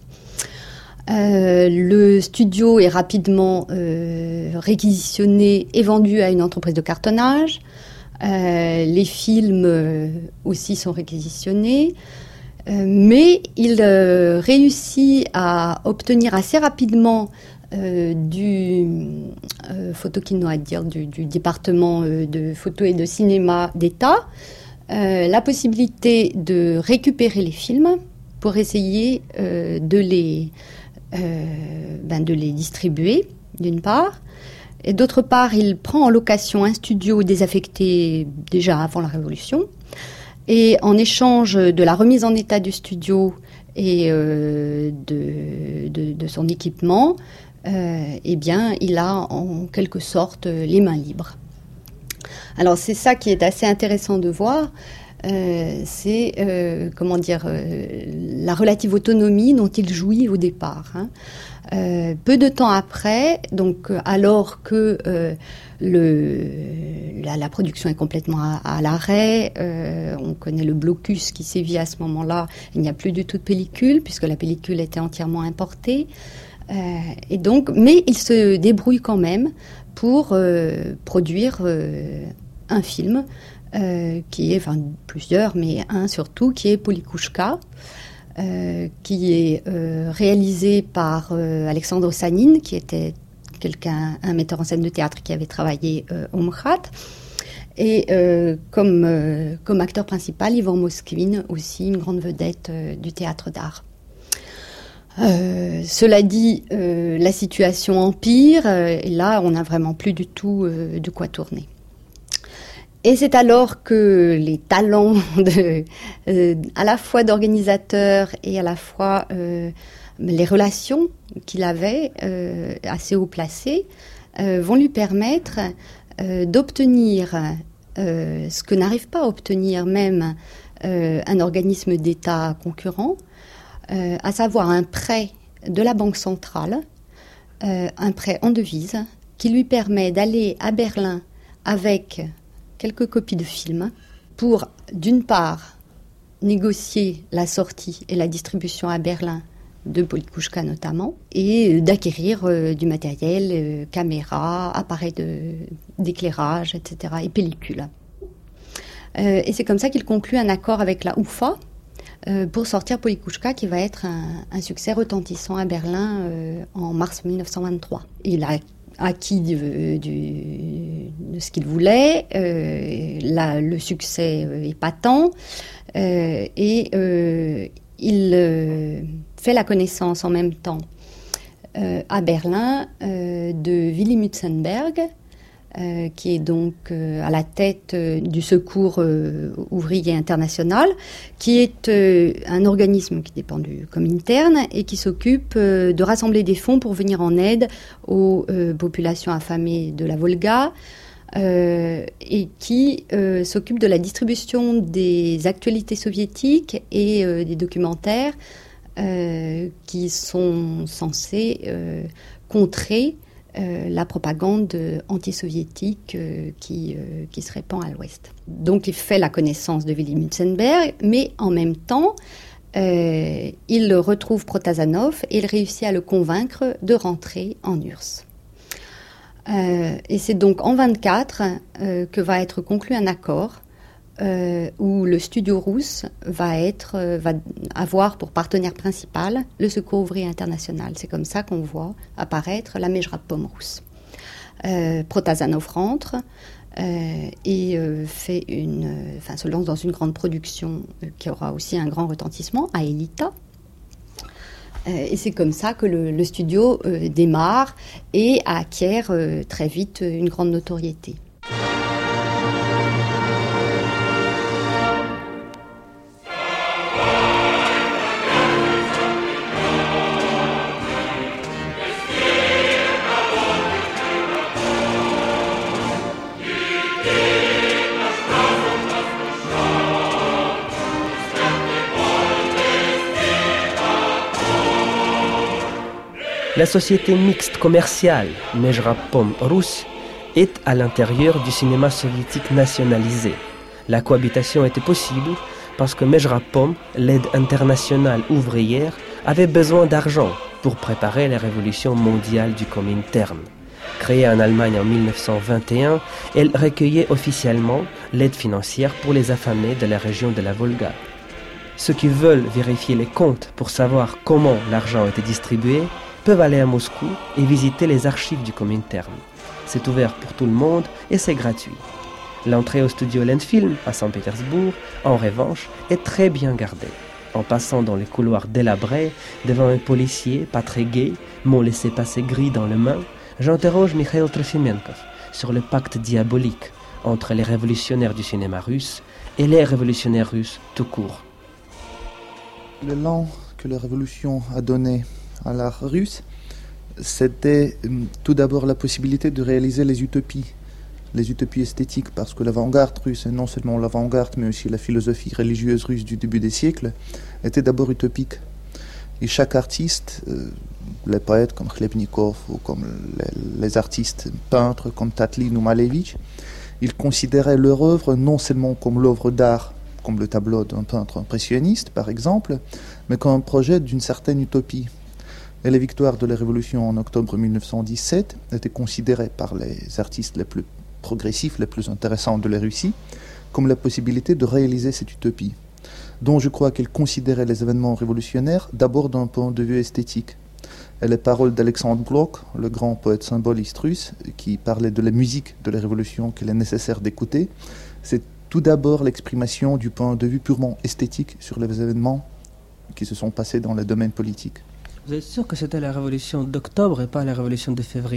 Speaker 6: Euh, le studio est rapidement euh, réquisitionné et vendu à une entreprise de cartonnage. Euh, les films euh, aussi sont réquisitionnés. Euh, mais il euh, réussit à obtenir assez rapidement Euh, du euh, photokino, à dire du, du département euh, de photo et de cinéma d'État, euh, la possibilité de récupérer les films pour essayer euh, de les euh, ben de les distribuer d'une part, et d'autre part il prend en location un studio désaffecté déjà avant la Révolution, et en échange de la remise en état du studio et euh, de, de, de son équipement, Euh, eh bien, il a en quelque sorte les mains libres. Alors, c'est ça qui est assez intéressant de voir, euh, c'est, euh, comment dire, euh, la relative autonomie dont il jouit au départ. Hein. Euh, peu de temps après, donc alors que euh, le, la, la production est complètement à, à l'arrêt, euh, on connaît le blocus qui sévit à ce moment-là, il n'y a plus du tout de pellicule, puisque la pellicule était entièrement importée. Euh, et donc, mais il se débrouille quand même pour euh, produire euh, un film euh, qui est, enfin plusieurs, mais un surtout, qui est Polikushka, euh, qui est euh, réalisé par euh, Alexandre Sanin, qui était quelqu'un, un metteur en scène de théâtre qui avait travaillé euh, au M K H A T, et euh, comme, euh, comme acteur principal, Ivan Moskvin, aussi une grande vedette euh, du théâtre d'art. Euh, cela dit, euh, la situation empire, euh, et là, on n'a vraiment plus du tout euh, de quoi tourner. Et c'est alors que les talents de, euh, à la fois d'organisateur et à la fois euh, les relations qu'il avait euh, assez haut placées euh, vont lui permettre euh, d'obtenir euh, ce que n'arrive pas à obtenir même euh, un organisme d'État concurrent, Euh, à savoir un prêt de la Banque centrale, euh, un prêt en devise, qui lui permet d'aller à Berlin avec quelques copies de films pour, d'une part, négocier la sortie et la distribution à Berlin de Polikushka notamment, et d'acquérir euh, du matériel, euh, caméras, appareils de, d'éclairage, et cetera, et pellicules. Euh, et c'est comme ça qu'il conclut un accord avec la U F A, Euh, pour sortir Polikushka, qui va être un, un succès retentissant à Berlin euh, en mars mille neuf cent vingt-trois. Il a acquis du, du, de ce qu'il voulait, euh, là, le succès est patent, euh, et euh, il euh, fait la connaissance en même temps euh, à Berlin euh, de Willy Mutzenberg, euh, qui est donc euh, à la tête euh, du Secours euh, ouvrier international, qui est euh, un organisme qui dépend du Comintern et qui s'occupe euh, de rassembler des fonds pour venir en aide aux euh, populations affamées de la Volga, Euh, et qui euh, s'occupe de la distribution des actualités soviétiques et euh, des documentaires euh, qui sont censés euh, contrer euh, la propagande anti-soviétique euh, qui, euh, qui se répand à l'Ouest. Donc il fait la connaissance de Willy Mutzenberg, mais en même temps, euh, il retrouve Protazanov et il réussit à le convaincre de rentrer en U R S S. Euh, et c'est donc en vingt-quatre euh, que va être conclu un accord euh, où le studio russe va, être, euh, va avoir pour partenaire principal le Secours ouvrier international. C'est comme ça qu'on voit apparaître la Mezhrabpom russe. Euh, Protazanov rentre euh, et euh, fait une, euh, se lance dans une grande production euh, qui aura aussi un grand retentissement à Elita. Et c'est comme ça que le, le studio euh, démarre et acquiert euh, très vite une grande notoriété.
Speaker 3: La société mixte commerciale Mezhrabpom russe est à l'intérieur du cinéma soviétique nationalisé. La cohabitation était possible parce que Mezhrabpom, l'aide internationale ouvrière, avait besoin d'argent pour préparer la révolution mondiale du Comintern. Créée en Allemagne en mille neuf cent vingt et un, elle recueillait officiellement l'aide financière pour les affamés de la région de la Volga. Ceux qui veulent vérifier les comptes pour savoir comment l'argent était distribué peuvent aller à Moscou et visiter les archives du Comintern. C'est ouvert pour tout le monde et c'est gratuit. L'entrée au studio Lentfilm à Saint-Pétersbourg, en revanche, est très bien gardée. En passant dans les couloirs délabrés, devant un policier pas très gai, mon laissez-passer gris dans les mains, j'interroge Mikhail Trofimenkov sur le pacte diabolique entre les révolutionnaires du cinéma russe et les révolutionnaires russes tout court.
Speaker 5: L'élan que la révolution a donné à l'art russe, c'était tout d'abord la possibilité de réaliser les utopies, les utopies esthétiques, parce que l'avant-garde russe, et non seulement l'avant-garde, mais aussi la philosophie religieuse russe du début des siècles, était d'abord utopique. Et chaque artiste, euh, les poètes comme Khlebnikov ou comme les, les artistes peintres comme Tatlin ou Malevich, ils considéraient leur œuvre non seulement comme l'œuvre d'art, comme le tableau d'un peintre impressionniste par exemple, mais comme un projet d'une certaine utopie. Et les victoires de la Révolution en octobre mille neuf cent dix-sept étaient considérées par les artistes les plus progressifs, les plus intéressants de la Russie, comme la possibilité de réaliser cette utopie, dont je crois qu'ils considéraient les événements révolutionnaires d'abord d'un point de vue esthétique. Et les paroles d'Alexandre Blok, le grand poète symboliste russe, qui parlait de la musique de la Révolution qu'il est nécessaire d'écouter, c'est tout d'abord l'exprimation du point de vue purement esthétique sur les événements qui se sont passés dans le domaine politique.
Speaker 3: Vous êtes sûr que c'était la révolution d'octobre et pas la révolution de février ?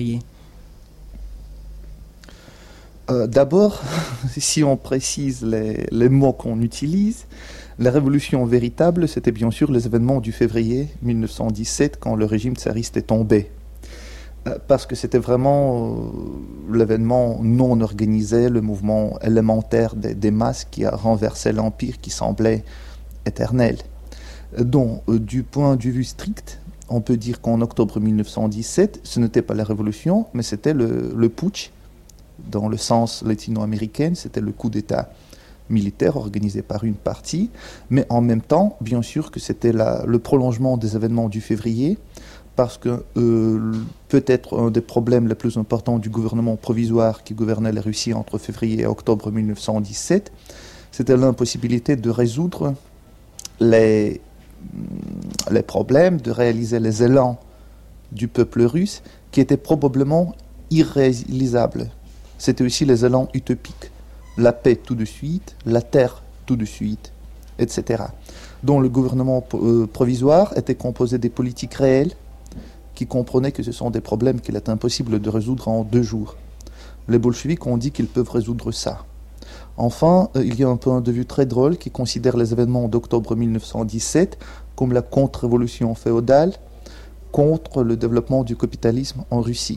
Speaker 5: euh, D'abord, si on précise les, les mots qu'on utilise, la révolution véritable, c'était bien sûr les événements du février mille neuf cent dix-sept, quand le régime tsariste est tombé. Euh, parce que c'était vraiment euh, l'événement non organisé, le mouvement élémentaire des, des masses qui a renversé l'empire qui semblait éternel. Donc, euh, du point de vue strict, on peut dire qu'en octobre mille neuf cent dix-sept, ce n'était pas la révolution, mais c'était le, le putsch, dans le sens latino-américain, c'était le coup d'État militaire organisé par une partie, mais en même temps, bien sûr que c'était la, le prolongement des événements du février, parce que euh, peut-être un des problèmes les plus importants du gouvernement provisoire qui gouvernait la Russie entre février et octobre mille neuf cent dix-sept, c'était l'impossibilité de résoudre les, les problèmes, de réaliser les élans du peuple russe qui étaient probablement irréalisables. C'était aussi les élans utopiques. La paix tout de suite, la terre tout de suite, et cetera. dont le gouvernement euh, provisoire était composé des politiques réels qui comprenaient que ce sont des problèmes qu'il est impossible de résoudre en deux jours. Les bolcheviks ont dit qu'ils peuvent résoudre ça. Enfin, euh, il y a un point de vue très drôle qui considère les événements d'octobre mille neuf cent dix-sept comme la contre-révolution féodale contre le développement du capitalisme en Russie.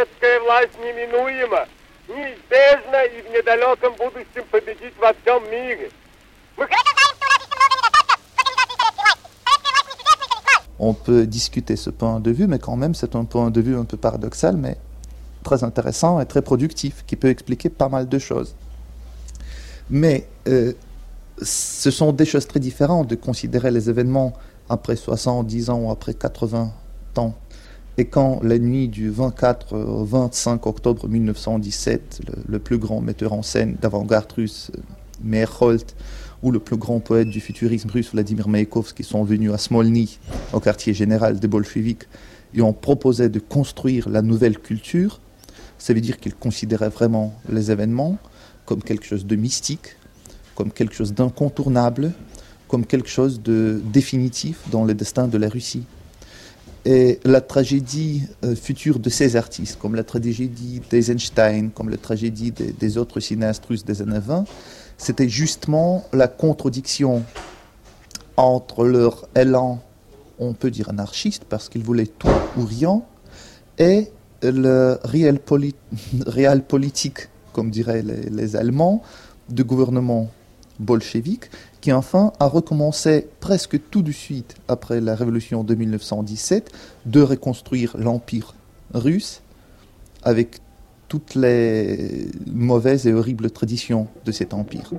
Speaker 5: On peut discuter ce point de vue, mais quand même c'est un point de vue un peu paradoxal, mais très intéressant et très productif, qui peut expliquer pas mal de choses. Mais euh, ce sont des choses très différentes de considérer les événements après soixante-dix ans ou après quatre-vingts ans. Et quand la nuit du vingt-quatre au vingt-cinq octobre mille neuf cent dix-sept, le, le plus grand metteur en scène d'avant-garde russe, Meyerhold, ou le plus grand poète du futurisme russe, Vladimir Maïkovski, sont venus à Smolny, au quartier général des bolcheviks, et ont proposé de construire la nouvelle culture, ça veut dire qu'ils considéraient vraiment les événements comme quelque chose de mystique, comme quelque chose d'incontournable, comme quelque chose de définitif dans le destin de la Russie. Et la tragédie euh, future de ces artistes, comme la tragédie d'Eisenstein, comme la tragédie des, des autres cinéastes russes des années vingt, c'était justement la contradiction entre leur élan, on peut dire anarchiste, parce qu'ils voulaient tout ou rien, et le réel, poli- réel politique, comme diraient les, les Allemands, du gouvernement bolchevique, qui enfin a recommencé presque tout de suite après la révolution de mille neuf cent dix-sept de reconstruire l'empire russe avec toutes les mauvaises et horribles traditions de cet empire.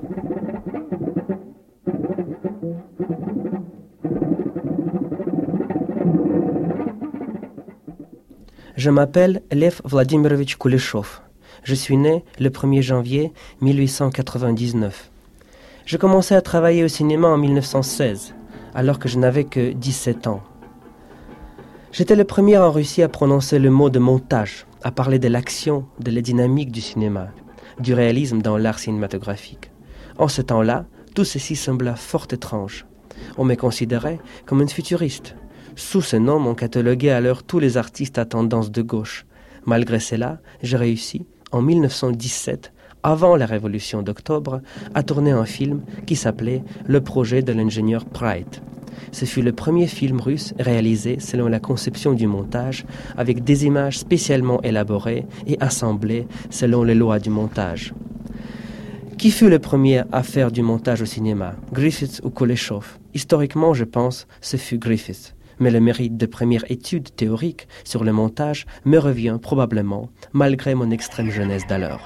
Speaker 3: Je m'appelle Lev Vladimirovich Kuleshov. Je suis né le premier janvier mille huit cent quatre-vingt-dix-neuf. Je commençais à travailler au cinéma en mille neuf cent seize, alors que je n'avais que dix-sept ans. J'étais le premier en Russie à prononcer le mot de montage, à parler de l'action, de la dynamique du cinéma, du réalisme dans l'art cinématographique. En ce temps-là, tout ceci sembla fort étrange. On me considérait comme une futuriste. Sous ce nom, on cataloguait alors tous les artistes à tendance de gauche. Malgré cela, j'ai réussi, en mille neuf cent dix-sept, avant la révolution d'octobre, à tourner un film qui s'appelait « Le projet de l'ingénieur Pride ». Ce fut le premier film russe réalisé selon la conception du montage, avec des images spécialement élaborées et assemblées selon les lois du montage. Qui fut le premier à faire du montage au cinéma, Griffith ou Kuleshov? Historiquement, je pense, ce fut Griffith. Mais le mérite de première étude théorique sur le montage me revient probablement, malgré mon extrême jeunesse d'alors.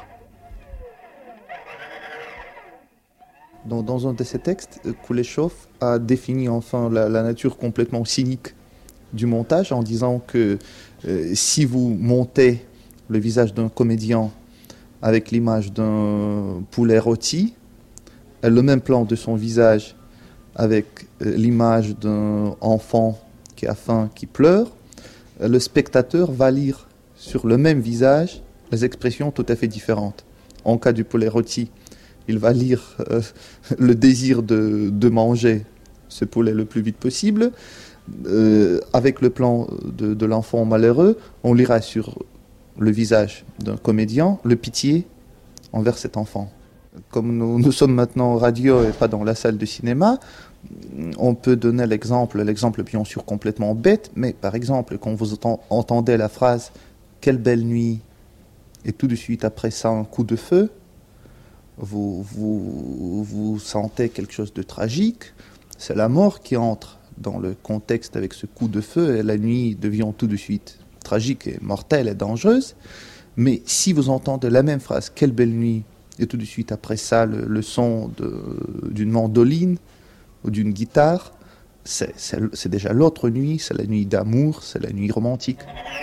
Speaker 5: Dans, dans un de ses textes, Kuleshov a défini enfin la, la nature complètement cynique du montage en disant que euh, si vous montez le visage d'un comédien avec l'image d'un poulet rôti, le même plan de son visage avec euh, l'image d'un enfant qui a faim, qui pleure, le spectateur va lire sur le même visage les expressions tout à fait différentes. En cas du poulet rôti, il va lire euh, le désir de, de manger ce poulet le plus vite possible. Euh, avec le plan de, de l'enfant malheureux, on lira sur le visage d'un comédien le pitié envers cet enfant. Comme nous, nous sommes maintenant en radio et pas dans la salle de cinéma, on peut donner l'exemple, l'exemple bien sûr complètement bête, mais par exemple, quand vous entendez la phrase « Quelle belle nuit !» et tout de suite après ça un coup de feu, Vous, vous, vous sentez quelque chose de tragique, c'est la mort qui entre dans le contexte avec ce coup de feu et la nuit devient tout de suite tragique et mortelle et dangereuse. Mais si vous entendez la même phrase, quelle belle nuit, et tout de suite après ça le, le son de, d'une mandoline ou d'une guitare, c'est, c'est, c'est déjà l'autre nuit, c'est la nuit d'amour, c'est la nuit romantique.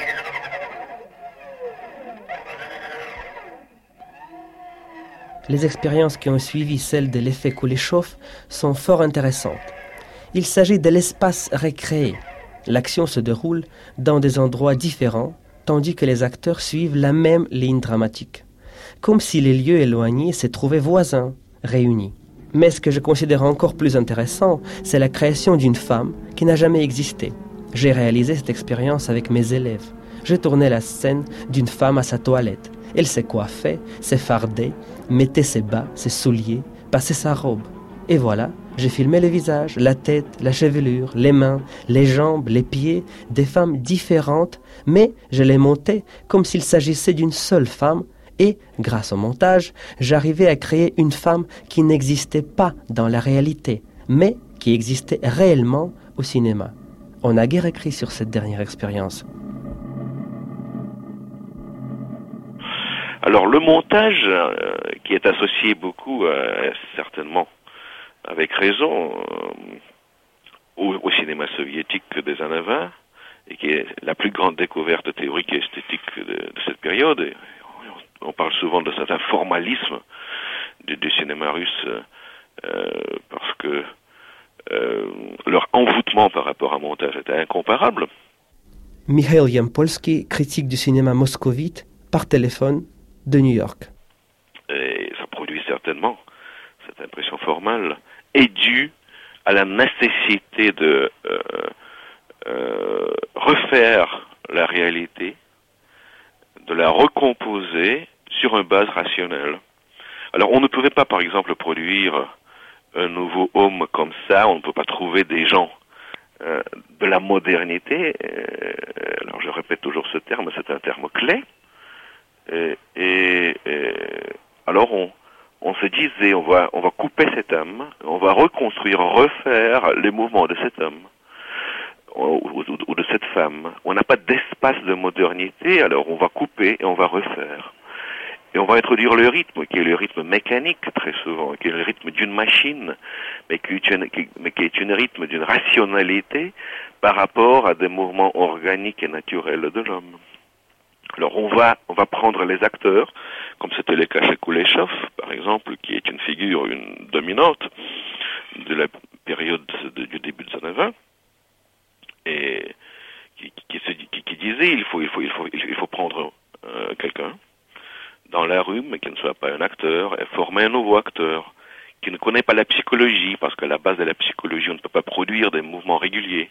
Speaker 3: Les expériences qui ont suivi celles de l'effet Kuleshov sont fort intéressantes. Il s'agit de l'espace récréé. L'action se déroule dans des endroits différents, tandis que les acteurs suivent la même ligne dramatique, comme si les lieux éloignés se trouvaient voisins, réunis. Mais ce que je considère encore plus intéressant, c'est la création d'une femme qui n'a jamais existé. J'ai réalisé cette expérience avec mes élèves. J'ai tourné la scène d'une femme à sa toilette. Elle s'est coiffée, s'est fardée, mettait ses bas, ses souliers, passait sa robe. Et voilà, j'ai filmé le visage, la tête, la chevelure, les mains, les jambes, les pieds, des femmes différentes, mais je les montais comme s'il s'agissait d'une seule femme. Et, grâce au montage, j'arrivais à créer une femme qui n'existait pas dans la réalité, mais qui existait réellement au cinéma. On a guère écrit sur cette dernière expérience.
Speaker 11: Alors le montage, euh, qui est associé beaucoup, euh, certainement avec raison, euh, au, au cinéma soviétique des années vingt, et qui est la plus grande découverte théorique et esthétique de, de cette période. Et on parle souvent de certain formalisme du, du cinéma russe, euh, parce que euh, leur envoûtement par rapport à un montage était incomparable.
Speaker 3: Mikhail Yampolsky, critique du cinéma moscovite, par téléphone de New York.
Speaker 11: Et ça produit certainement, cette impression formale est due à la nécessité de euh, euh, refaire la réalité, de la recomposer sur une base rationnelle. Alors on ne pouvait pas, par exemple, produire un nouveau homme comme ça, on ne peut pas trouver des gens euh, de la modernité. Euh, alors je répète toujours ce terme, c'est un terme clé. Et, et, et alors on, on se disait, on va, on va couper cet homme, on va reconstruire, refaire les mouvements de cet homme ou, ou, ou de cette femme. On n'a pas d'espace de modernité, alors on va couper et on va refaire. Et on va introduire le rythme, qui est le rythme mécanique très souvent, qui est le rythme d'une machine, mais qui est une, qui, mais qui est un rythme d'une rationalité par rapport à des mouvements organiques et naturels de l'homme. Alors on va on va prendre les acteurs, comme c'était le cas chez Kuleshov, par exemple, qui est une figure une dominante de la période de, du début des années vingt, et qui, qui, qui, qui disait il faut il faut il faut il faut prendre euh, quelqu'un dans la rue, mais qui ne soit pas un acteur, et former un nouveau acteur qui ne connaît pas la psychologie, parce qu'à la base de la psychologie, on ne peut pas produire des mouvements réguliers.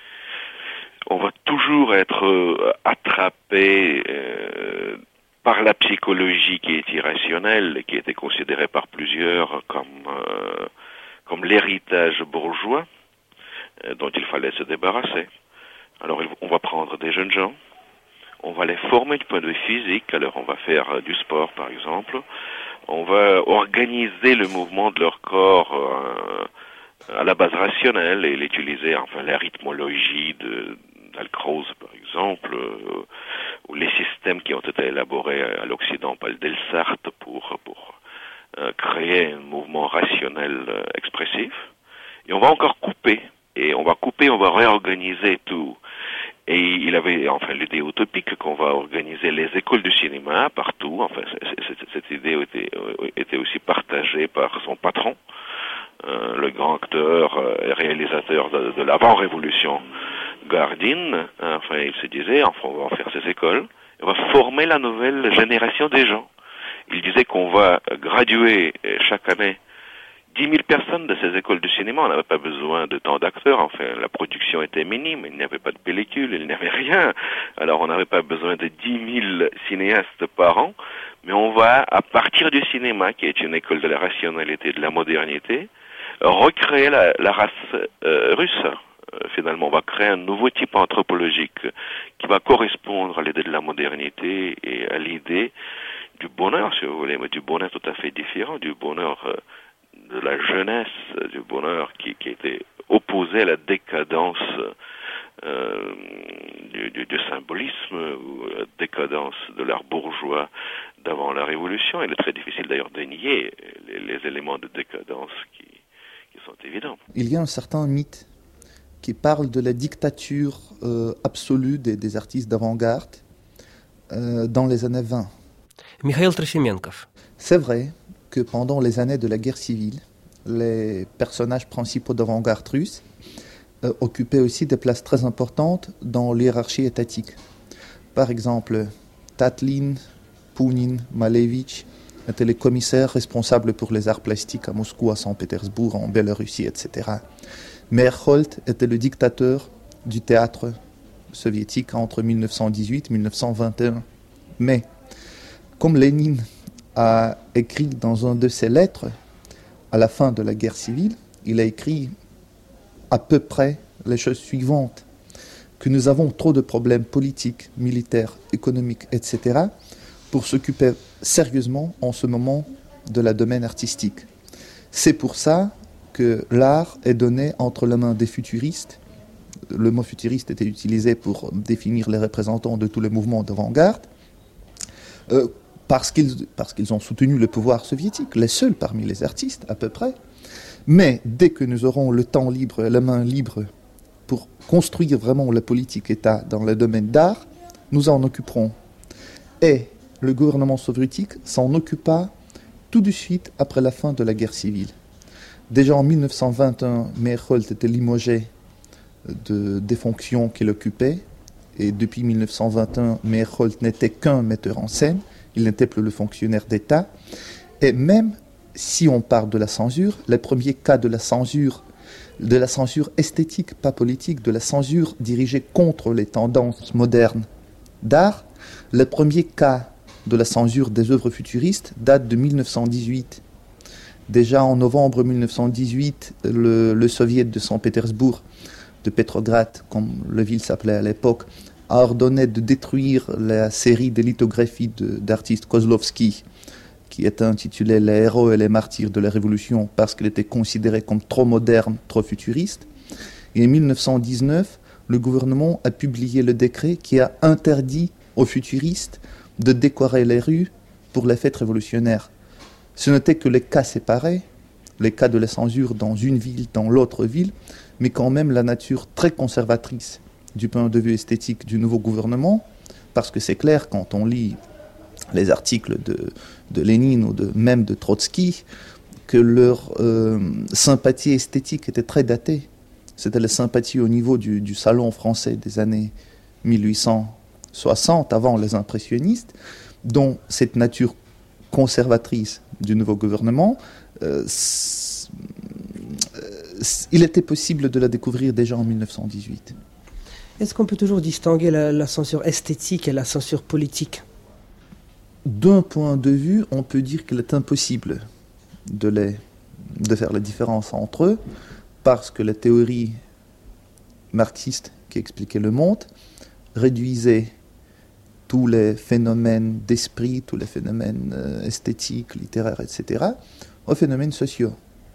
Speaker 11: On va toujours être euh, attrapé euh, par la psychologie qui est irrationnelle et qui était considérée par plusieurs comme euh, comme l'héritage bourgeois euh, dont il fallait se débarrasser. Alors on va prendre des jeunes gens, on va les former du point de vue physique, alors on va faire euh, du sport par exemple, on va organiser le mouvement de leur corps euh, à la base rationnelle et l'utiliser, enfin la rythmologie de d'Alcroze par exemple, euh, ou les systèmes qui ont été élaborés à l'Occident par Delsart pour pour euh, créer un mouvement rationnel euh, expressif. Et on va encore couper, et on va couper, on va réorganiser tout. Et il avait enfin l'idée utopique qu'on va organiser les écoles du cinéma partout. Enfin, c- c- cette idée était, était aussi partagée par son patron, euh, le grand acteur et réalisateur de, de l'avant-révolution, Gardin. Enfin, il se disait, enfin, on va faire ces écoles, on va former la nouvelle génération des gens. Il disait qu'on va graduer chaque année dix mille personnes de ces écoles de cinéma. On n'avait pas besoin de tant d'acteurs, enfin la production était minime, il n'y avait pas de pellicule, il n'y avait rien, alors on n'avait pas besoin de dix mille cinéastes par an, mais on va, à partir du cinéma, qui est une école de la rationalité, de la modernité, recréer la, la race euh, russe. Euh, finalement, on va créer un nouveau type anthropologique qui va correspondre à l'idée de la modernité et à l'idée du bonheur, si vous voulez, mais du bonheur tout à fait différent, du bonheur euh, de la jeunesse, du bonheur qui, qui était opposé à la décadence euh, du, du, du symbolisme ou à la décadence de l'art bourgeois d'avant la Révolution. Il est très difficile d'ailleurs de nier les, les éléments de décadence qui, qui sont évidents.
Speaker 5: Il y a un certain mythe qui parle de la dictature euh, absolue des, des artistes d'avant-garde euh, dans les années vingt.
Speaker 3: Mikhail Trofimenkov.
Speaker 5: C'est vrai que pendant les années de la guerre civile, les personnages principaux d'avant-garde russe euh, occupaient aussi des places très importantes dans l'hiérarchie étatique. Par exemple, Tatlin, Pounin, Malevich, étaient les commissaires responsables pour les arts plastiques à Moscou, à Saint-Pétersbourg, en Biélorussie, et cetera. Meyerhold était le dictateur du théâtre soviétique entre mille neuf cent dix-huit et mille neuf cent vingt et un. Mais, comme Lénine a écrit dans un de ses lettres, à la fin de la guerre civile, il a écrit à peu près les choses suivantes, que nous avons trop de problèmes politiques, militaires, économiques, et cetera, pour s'occuper sérieusement en ce moment de la domaine artistique. C'est pour ça que l'art est donné entre les mains des futuristes. Le mot futuriste était utilisé pour définir les représentants de tous les mouvements d'avant-garde, euh, parce qu'ils, parce qu'ils ont soutenu le pouvoir soviétique, les seuls parmi les artistes à peu près. Mais dès que nous aurons le temps libre, la main libre, pour construire vraiment la politique État dans le domaine d'art, nous en occuperons. Et le gouvernement soviétique s'en occupa tout de suite après la fin de la guerre civile. Déjà en mille neuf cent vingt et un, Meyerhold était limogé de, des fonctions qu'il occupait. Et depuis mille neuf cent vingt et un, Meyerhold n'était qu'un metteur en scène. Il n'était plus le fonctionnaire d'État. Et même si on parle de la censure, les premiers cas de la censure, de la censure esthétique, pas politique, de la censure dirigée contre les tendances modernes d'art, les premiers cas de la censure des œuvres futuristes datent de mille neuf cent dix-huit. Déjà en novembre mille neuf cent dix-huit, le, le soviet de Saint-Pétersbourg, de Petrograd, comme la ville s'appelait à l'époque, a ordonné de détruire la série de lithographies de, d'artistes Kozlovski, qui était intitulée « Les héros et les martyrs de la Révolution » parce qu'elle était considérée comme trop moderne, trop futuriste. Et en mille neuf cent dix-neuf, le gouvernement a publié le décret qui a interdit aux futuristes de décorer les rues pour les fêtes révolutionnaires. Ce n'étaient que les cas séparés, les cas de la censure dans une ville, dans l'autre ville, mais quand même la nature très conservatrice du point de vue esthétique du nouveau gouvernement, parce que c'est clair, quand on lit les articles de, de Lénine ou de, même de Trotsky, que leur euh, sympathie esthétique était très datée. C'était la sympathie au niveau du, du salon français des années mille huit cent soixante, avant les impressionnistes, dont cette nature conservatrice du nouveau gouvernement, euh, il était possible de la découvrir déjà en mille neuf cent dix-huit.
Speaker 3: Est-ce qu'on peut toujours distinguer la, la censure esthétique et la censure politique ?
Speaker 5: D'un point de vue, on peut dire qu'il est impossible de, les, de faire la différence entre eux, parce que la théorie marxiste qui expliquait le monde réduisait tous les phénomènes d'esprit, tous les phénomènes euh, esthétiques, littéraires, et cetera, aux phénomènes sociaux.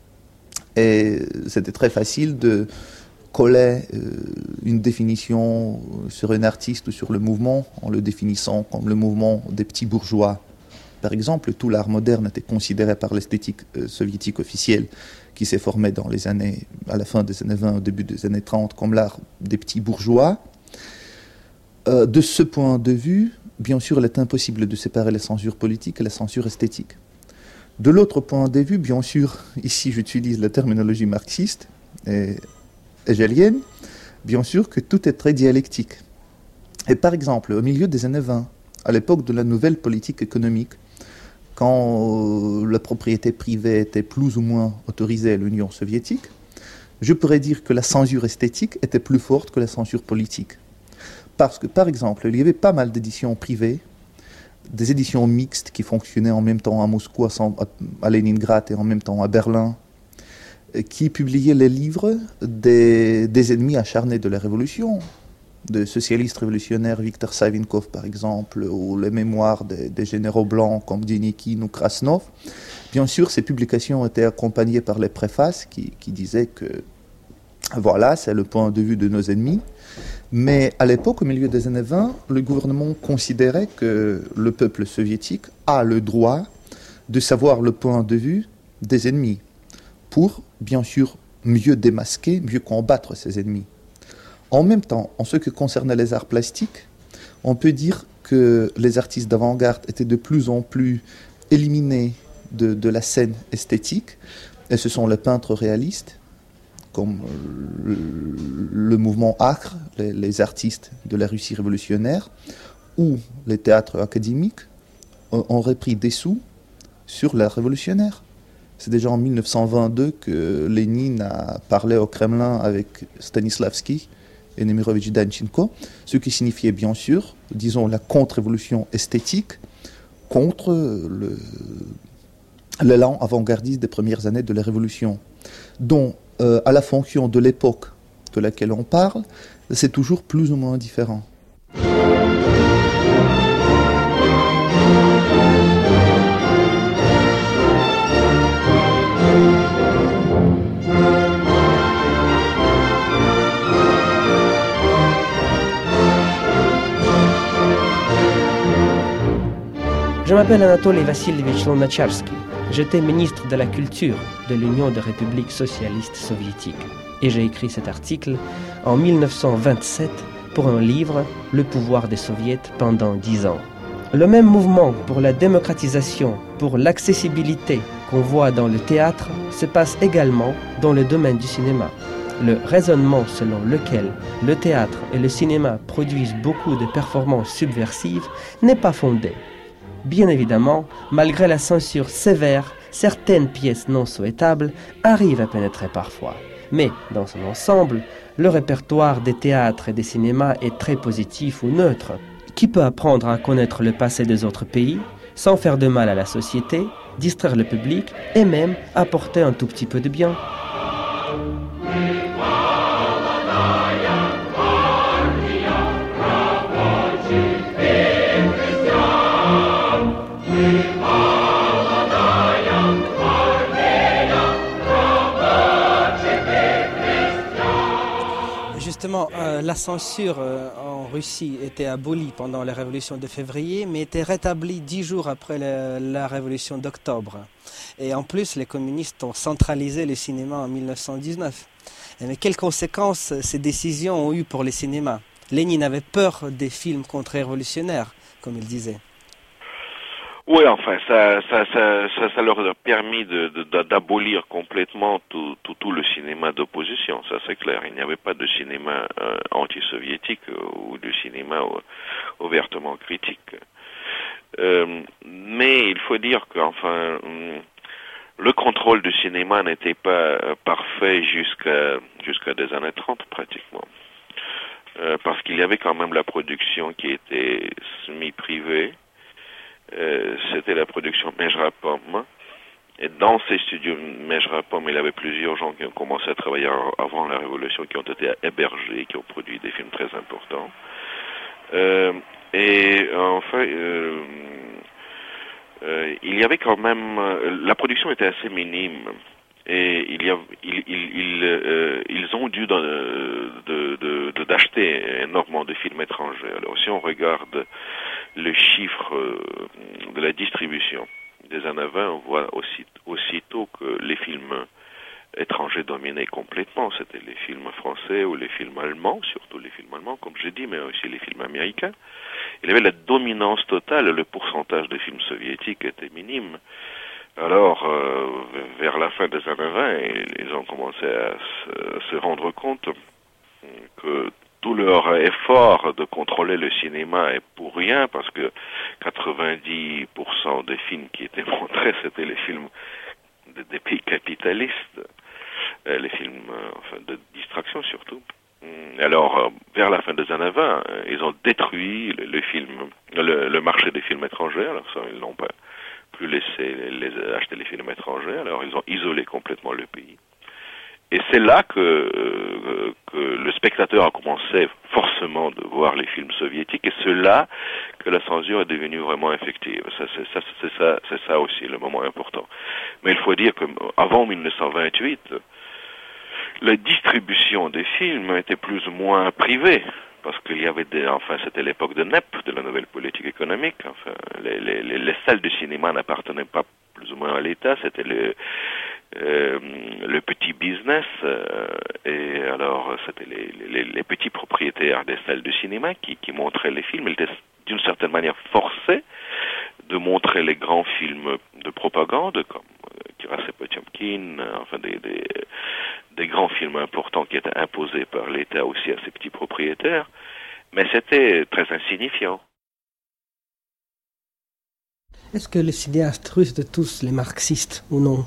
Speaker 5: Et c'était très facile de coller euh, une définition sur un artiste ou sur le mouvement en le définissant comme le mouvement des petits bourgeois. Par exemple, tout l'art moderne était considéré par l'esthétique euh, soviétique officielle qui s'est formée dans les années, à la fin des années vingt, au début des années trente, comme l'art des petits bourgeois. Euh, de ce point de vue, bien sûr, il est impossible de séparer la censure politique et la censure esthétique. De l'autre point de vue, bien sûr, ici j'utilise la terminologie marxiste et hegelienne, bien sûr que tout est très dialectique. Et par exemple, au milieu des années vingt, à l'époque de la nouvelle politique économique, quand la propriété privée était plus ou moins autorisée à l'Union soviétique, je pourrais dire que la censure esthétique était plus forte que la censure politique. Parce que, par exemple, il y avait pas mal d'éditions privées, des éditions mixtes qui fonctionnaient en même temps à Moscou, à Leningrad et en même temps à Berlin, qui publiaient les livres des, des ennemis acharnés de la Révolution, de socialistes révolutionnaires, Viktor Savinkov par exemple, ou les mémoires des, des généraux blancs comme Denikin ou Krasnov. Bien sûr, ces publications étaient accompagnées par les préfaces qui, qui disaient que voilà, c'est le point de vue de nos ennemis. Mais à l'époque, au milieu des années vingt, le gouvernement considérait que le peuple soviétique a le droit de savoir le point de vue des ennemis pour, bien sûr, mieux démasquer, mieux combattre ses ennemis. En même temps, en ce qui concerne les arts plastiques, on peut dire que les artistes d'avant-garde étaient de plus en plus éliminés de, de la scène esthétique, et ce sont les peintres réalistes, comme le, le mouvement Acre, les, les artistes de la Russie révolutionnaire, ou les théâtres académiques, ont repris des sous sur l'ère révolutionnaire. C'est déjà en mille neuf cent vingt-deux que Lénine a parlé au Kremlin avec Stanislavski et Nemirovitch Danchenko, ce qui signifiait bien sûr, disons, la contre-révolution esthétique contre le, l'élan avant-gardiste des premières années de la Révolution, dont euh, à la fonction de l'époque de laquelle on parle, c'est toujours plus ou moins différent.
Speaker 3: Je m'appelle Anatoly Vassilievich Lonacharsky. J'étais ministre de la Culture de l'Union des Républiques socialistes soviétiques. Et j'ai écrit cet article en mille neuf cent vingt-sept pour un livre, Le pouvoir des soviets pendant dix ans. Le même mouvement pour la démocratisation, pour l'accessibilité qu'on voit dans le théâtre se passe également dans le domaine du cinéma. Le raisonnement selon lequel le théâtre et le cinéma produisent beaucoup de performances subversives n'est pas fondé. Bien évidemment, malgré la censure sévère, certaines pièces non souhaitables arrivent à pénétrer parfois. Mais, dans son ensemble, le répertoire des théâtres et des cinémas est très positif ou neutre. Qui peut apprendre à connaître le passé des autres pays, sans faire de mal à la société, distraire le public et même apporter un tout petit peu de bien.
Speaker 9: Justement, euh, la censure euh, en Russie était abolie pendant la révolution de février, mais était rétablie dix jours après la, la révolution d'octobre. Et en plus, les communistes ont centralisé le cinéma en mille neuf cent dix-neuf. Mais quelles conséquences ces décisions ont eues pour les cinémas? Lénine avait peur des films contre-révolutionnaires, comme il disait.
Speaker 11: Oui, enfin, ça, ça, ça, ça, ça leur a permis de, de, d'abolir complètement tout, tout, tout le cinéma d'opposition, ça c'est clair. Il n'y avait pas de cinéma euh, anti-soviétique euh, ou de cinéma euh, ouvertement critique. Euh, mais il faut dire qu'enfin, le contrôle du cinéma n'était pas parfait jusqu'à, jusqu'à des années trente pratiquement. Euh, parce qu'il y avait quand même la production qui était semi-privée. Euh, c'était la production Mejrapom. Et dans ces studios Mejrapom, il y avait plusieurs gens qui ont commencé à travailler avant la Révolution, qui ont été hébergés, qui ont produit des films très importants. Euh, et enfin, euh, euh, il y avait quand même... La production était assez minime. Et il y a, ils, ils, ils, euh, ils ont dû dans, de, de, de, d'acheter énormément de films étrangers. Alors si on regarde le chiffre de la distribution des années vingt, on voit aussi, aussitôt que les films étrangers dominaient complètement. C'était les films français ou les films allemands, surtout les films allemands, comme je dis, mais aussi les films américains. Il y avait la dominance totale, le pourcentage de films soviétiques était minime. Alors, euh, vers la fin des années vingt, ils ont commencé à se, se rendre compte que tout leur effort de contrôler le cinéma est pour rien, parce que quatre-vingt-dix pour cent des films qui étaient montrés, c'était les films de, des pays capitalistes, euh, les films euh, enfin, de distraction surtout. Alors, euh, vers la fin des années vingt, euh, ils ont détruit le, le film, le, le marché des films étrangers. Alors ça, ils n'ont pas plus laissé les, acheter les films étrangers. Alors, ils ont isolé complètement le pays. Et c'est là que, euh, que le spectateur a commencé forcément de voir les films soviétiques, et c'est là que la censure est devenue vraiment effective. Ça, c'est, ça, c'est, ça, c'est ça aussi le moment important. Mais il faut dire qu'avant mille neuf cent vingt-huit, la distribution des films était plus ou moins privée, parce qu'il y avait des, enfin, c'était l'époque de N E P, de la nouvelle politique économique. Enfin, les, les, les salles de cinéma n'appartenaient pas plus ou moins à l'État, c'était le, euh, le petit business, euh, et alors c'était les, les, les petits propriétaires des salles de cinéma qui, qui montraient les films. Ils étaient d'une certaine manière forcés de montrer les grands films de propagande, comme Kirasé Potiomkin, enfin des, des, des grands films importants qui étaient imposés par l'État aussi à ces petits propriétaires, mais c'était très insignifiant.
Speaker 3: Est-ce que les cinéastes russes de tous les marxistes ou non?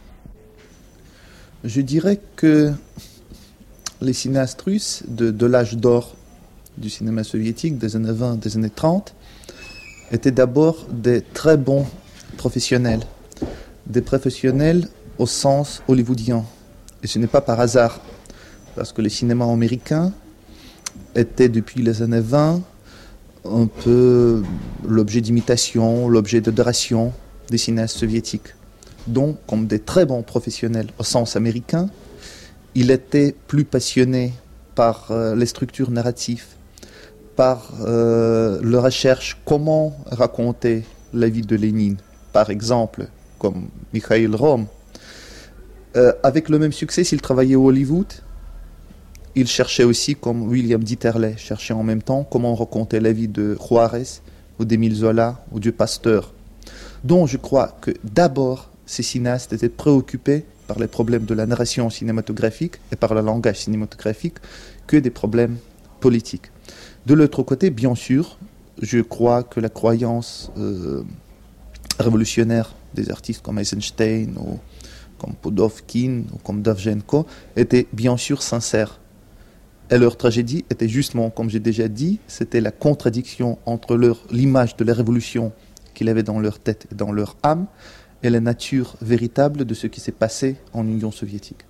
Speaker 5: Je dirais que les cinéastes russes de, de l'âge d'or du cinéma soviétique des années vingt, des années trente, étaient d'abord des très bons professionnels. Des professionnels au sens hollywoodien. Et ce n'est pas par hasard, parce que le cinéma américain était depuis les années vingt un peu l'objet d'imitation, l'objet d'adoration des cinéastes soviétiques. Donc, comme des très bons professionnels au sens américain, il était plus passionné par euh, les structures narratives, par euh, la recherche comment raconter la vie de Lénine, par exemple, comme Mikhail Rohm. Euh, avec le même succès, s'il travaillait au Hollywood, il cherchait aussi, comme William Dieterle, cherchait en même temps comment raconter la vie de Juarez, ou d'Émile Zola, ou du Pasteur. Donc je crois que d'abord, ces cinéastes étaient préoccupés par les problèmes de la narration cinématographique et par le langage cinématographique que des problèmes politiques. De l'autre côté, bien sûr, je crois que la croyance euh, révolutionnaire des artistes comme Eisenstein ou comme Podovkin ou comme Davgenko était bien sûr sincère. Et leur tragédie était justement, comme j'ai déjà dit, c'était la contradiction entre leur, l'image de la révolution qu'ils avaient dans leur tête et dans leur âme et la nature véritable de ce qui s'est passé en Union soviétique.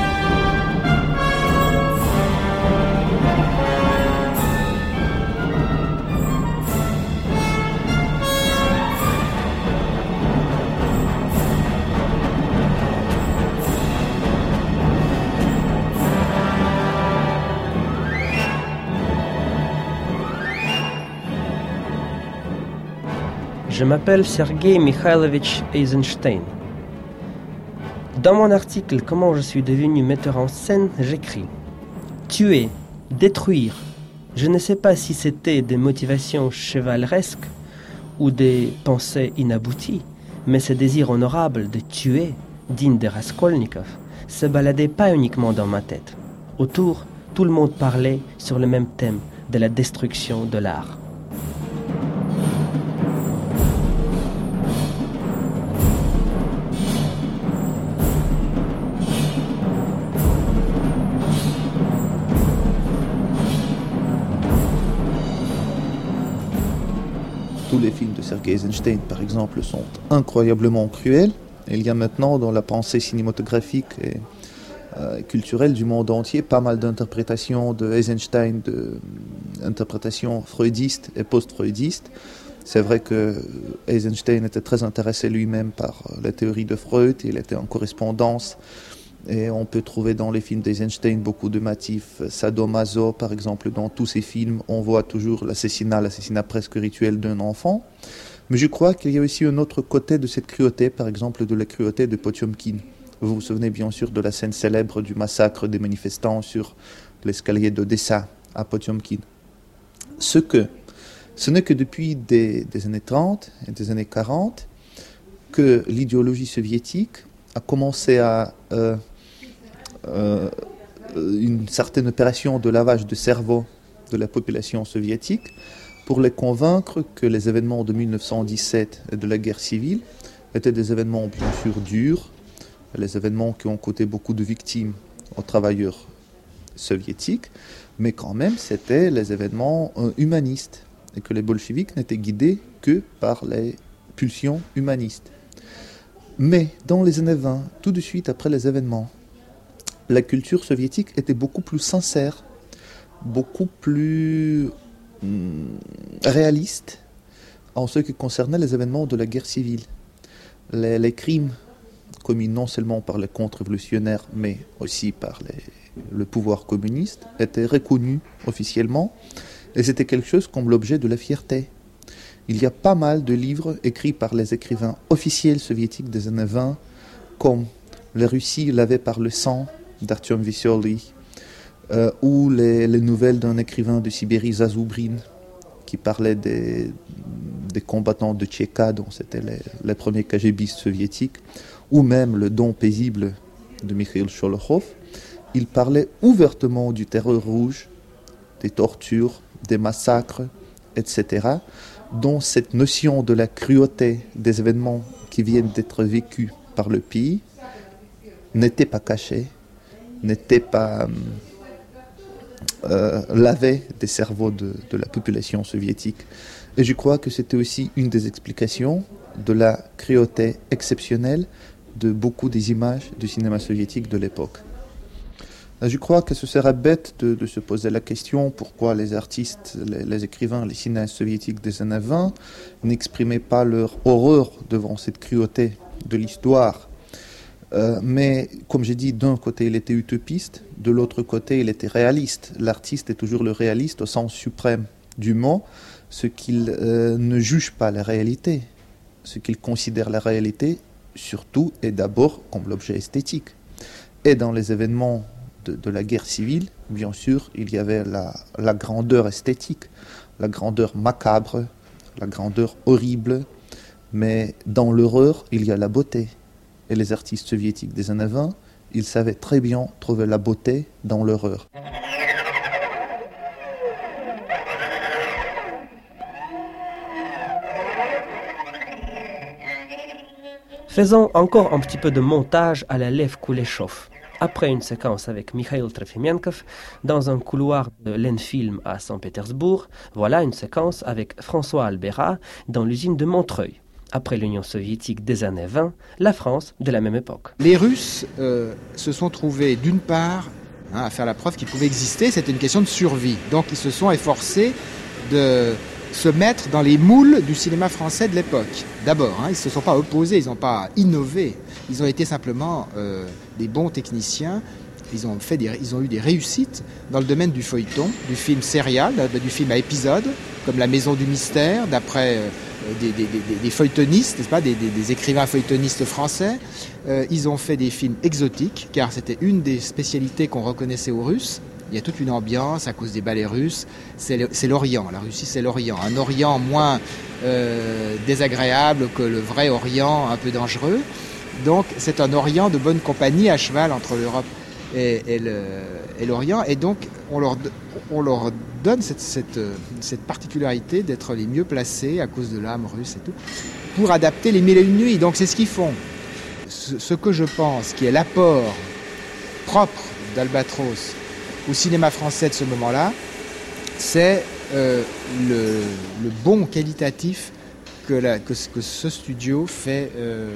Speaker 3: Je m'appelle Sergei Mikhailovich Eisenstein. Dans mon article « Comment je suis devenu metteur en scène », j'écris « Tuer, détruire. Je ne sais pas si c'était des motivations chevaleresques ou des pensées inabouties, mais ce désir honorable de tuer, digne de Raskolnikov, se baladait pas uniquement dans ma tête. Autour, tout le monde parlait sur le même thème de la destruction de l'art.
Speaker 5: Tous les films de Sergei Eisenstein, par exemple, sont incroyablement cruels. Il y a maintenant dans la pensée cinématographique et euh, culturelle du monde entier pas mal d'interprétations de Eisenstein, d'interprétations freudistes et post-freudistes. C'est vrai que Eisenstein était très intéressé lui-même par la théorie de Freud, il était en correspondance. Et on peut trouver dans les films d'Eisenstein beaucoup de motifs sadomaso, par exemple. Dans tous ces films, on voit toujours l'assassinat, l'assassinat presque rituel d'un enfant. Mais je crois qu'il y a aussi un autre côté de cette cruauté, par exemple de la cruauté de Potiomkin. Vous vous souvenez bien sûr de la scène célèbre du massacre des manifestants sur l'escalier d'Odessa à Potiomkin. Ce que, ce n'est que depuis des, des années trente et des années quarante que l'idéologie soviétique a commencé à euh, euh, une certaine opération de lavage de cerveau de la population soviétique pour les convaincre que les événements de mille neuf cent dix-sept et de la guerre civile étaient des événements bien sûr durs, les événements qui ont coûté beaucoup de victimes aux travailleurs soviétiques, mais quand même c'était les événements euh, humanistes et que les bolcheviks n'étaient guidés que par les pulsions humanistes. Mais dans les années vingt, tout de suite après les événements, la culture soviétique était beaucoup plus sincère, beaucoup plus hum, réaliste en ce qui concernait les événements de la guerre civile. Les, les crimes commis non seulement par les contre-révolutionnaires, mais aussi par les, le pouvoir communiste, étaient reconnus officiellement, et c'était quelque chose comme l'objet de la fierté. Il y a pas mal de livres écrits par les écrivains officiels soviétiques des années vingt, comme La Russie lavée par le sang d'Artyom Vyssoly, euh, ou les, les nouvelles d'un écrivain de Sibérie, Zazubrin, qui parlait des, des combattants de Tchéka, dont c'était les, les premiers KGBistes soviétiques, ou même Le Don paisible de Mikhail Sholokhov. Il parlait ouvertement du terreur rouge, des tortures, des massacres, et cetera, dont cette notion de la cruauté des événements qui viennent d'être vécus par le pays n'était pas cachée, n'était pas euh, lavée des cerveaux de, de la population soviétique. Et je crois que c'était aussi une des explications de la cruauté exceptionnelle de beaucoup des images du cinéma soviétique de l'époque. Je crois que ce serait bête de, de se poser la question pourquoi les artistes, les, les écrivains, les cinéastes soviétiques des années vingt n'exprimaient pas leur horreur devant cette cruauté de l'histoire. Euh, mais comme j'ai dit, d'un côté il était utopiste, de l'autre côté il était réaliste. L'artiste est toujours le réaliste au sens suprême du mot, ce qu'il euh, ne juge pas la réalité, ce qu'il considère la réalité surtout et d'abord comme l'objet esthétique. Et dans les événements de, de la guerre civile, bien sûr, il y avait la, la grandeur esthétique, la grandeur macabre, la grandeur horrible, mais dans l'horreur, il y a la beauté. Et les artistes soviétiques des années vingt, ils savaient très bien trouver la beauté dans l'horreur.
Speaker 3: Faisons encore un petit peu de montage à la Lev Kuleshov. Après une séquence avec Mikhail Trofimenkov dans un couloir de l'Enfilm à Saint-Pétersbourg, voilà une séquence avec François Albera dans l'usine de Montreuil. Après l'Union soviétique des années vingt, la France de la même époque.
Speaker 8: Les Russes euh, se sont trouvés d'une part hein, à faire la preuve qu'ils pouvaient exister, c'était une question de survie. Donc ils se sont efforcés de se mettre dans les moules du cinéma français de l'époque. D'abord, hein, ils ne se sont pas opposés, ils n'ont pas innové, ils ont été simplement euh, des bons techniciens, ils ont, fait des, ils ont eu des réussites dans le domaine du feuilleton, du film sérial, du film à épisodes, comme La Maison du Mystère, d'après euh, des, des, des, des feuilletonistes, n'est-ce pas, des, des, des écrivains feuilletonistes français. Euh, ils ont fait des films exotiques, car c'était une des spécialités qu'on reconnaissait aux Russes. Il y a toute une ambiance à cause des ballets russes. C'est, le, c'est l'Orient. La Russie, c'est l'Orient. Un Orient moins euh, désagréable que le vrai Orient, un peu dangereux. Donc, c'est un Orient de bonne compagnie à cheval entre l'Europe et, et, le, et l'Orient. Et donc, on leur, on leur donne cette, cette, cette particularité d'être les mieux placés à cause de l'âme russe et tout, pour adapter les mille et une nuits. Donc, c'est ce qu'ils font. Ce, ce que je pense qui est l'apport propre d'Albatros au cinéma français de ce moment-là, c'est euh, le, le bond qualitatif que, la, que, que ce studio fait euh,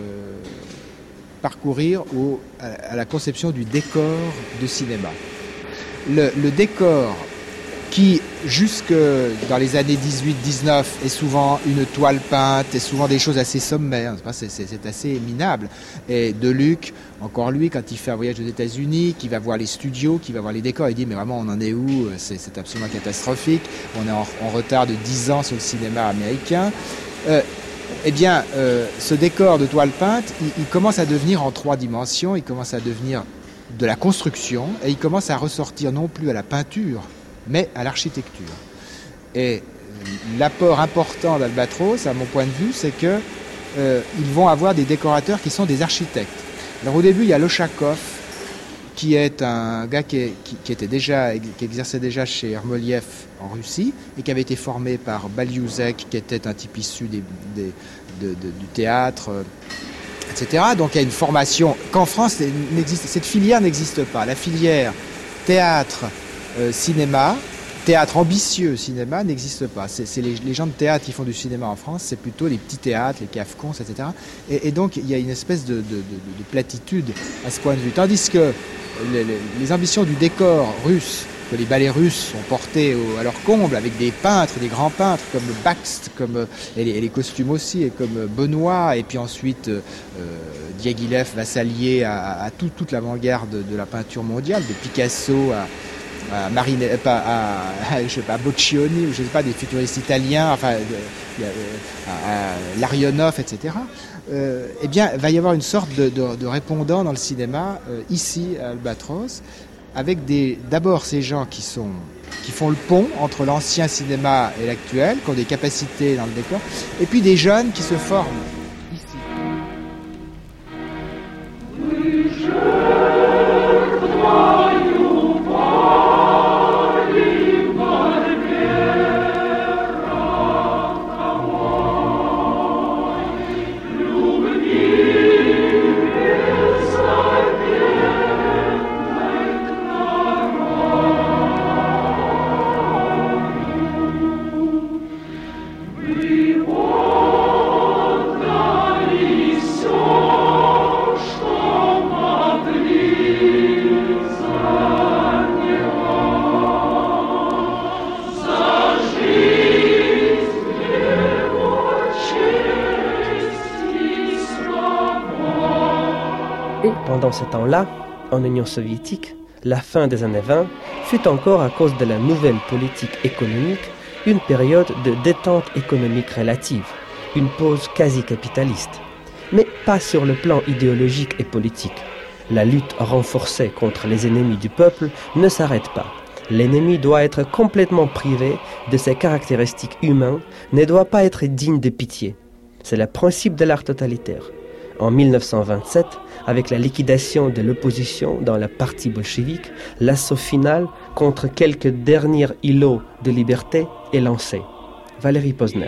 Speaker 8: parcourir au, à, à la conception du décor de cinéma. Le, le décor qui, jusque dans les années dix-huit dix-neuf, est souvent une toile peinte, est souvent des choses assez sommaires, c'est, c'est, c'est assez minable. Et Deluc, encore lui, quand il fait un voyage aux États-Unis, qui va voir les studios, qui va voir les décors, il dit mais vraiment on en est où, c'est, c'est absolument catastrophique, on est en, en retard de dix ans sur le cinéma américain. Euh, eh bien, euh, ce décor de toile peinte, il, il commence à devenir en trois dimensions, il commence à devenir de la construction, et il commence à ressortir non plus à la peinture, mais à l'architecture. Et l'apport important d'Albatros, à mon point de vue, c'est que euh, ils vont avoir des décorateurs qui sont des architectes. Alors au début, il y a Lochakov, qui est un gars qui, est, qui, qui était déjà, qui exerçait déjà chez Ermoliev en Russie et qui avait été formé par Baliuzek, qui était un type issu des, des, de, de, du théâtre, et cetera. Donc il y a une formation qu'en France, cette filière n'existe pas. La filière théâtre, Euh, cinéma, théâtre ambitieux cinéma n'existe pas. C'est, c'est les, les gens de théâtre qui font du cinéma en France, c'est plutôt les petits théâtres, les cafcons, et cetera. Et, et donc il y a une espèce de, de, de, de platitude à ce point de vue. Tandis que les, les, les ambitions du décor russe, que les ballets russes ont porté au, à leur comble, avec des peintres, des grands peintres comme Bakst, comme, et, les, et les costumes aussi, et comme Benoît, et puis ensuite euh, Diaghilev va s'allier à, à tout, toute l'avant-garde de la peinture mondiale, de Picasso à à Marine, pas à, à, je sais pas, à Boccioni, ou je sais pas, des futuristes italiens, enfin, de, à, à Larionov, et cetera. Euh, eh bien, il va y avoir une sorte de, de, de répondant dans le cinéma, euh, ici, à Albatros, avec des, d'abord ces gens qui sont, qui font le pont entre l'ancien cinéma et l'actuel, qui ont des capacités dans le décor, et puis des jeunes qui se forment ici.
Speaker 3: Pendant ce temps-là, en Union soviétique, la fin des années vingt fut encore, à cause de la nouvelle politique économique, une période de détente économique relative, une pause quasi-capitaliste. Mais pas sur le plan idéologique et politique. La lutte renforcée contre les ennemis du peuple ne s'arrête pas. L'ennemi doit être complètement privé de ses caractéristiques humaines, ne doit pas être digne de pitié. C'est le principe de l'art totalitaire. En mille neuf cent vingt-sept, avec la liquidation de l'opposition dans le parti bolchevique, l'assaut final contre quelques derniers îlots de liberté est lancé. Valérie Posner.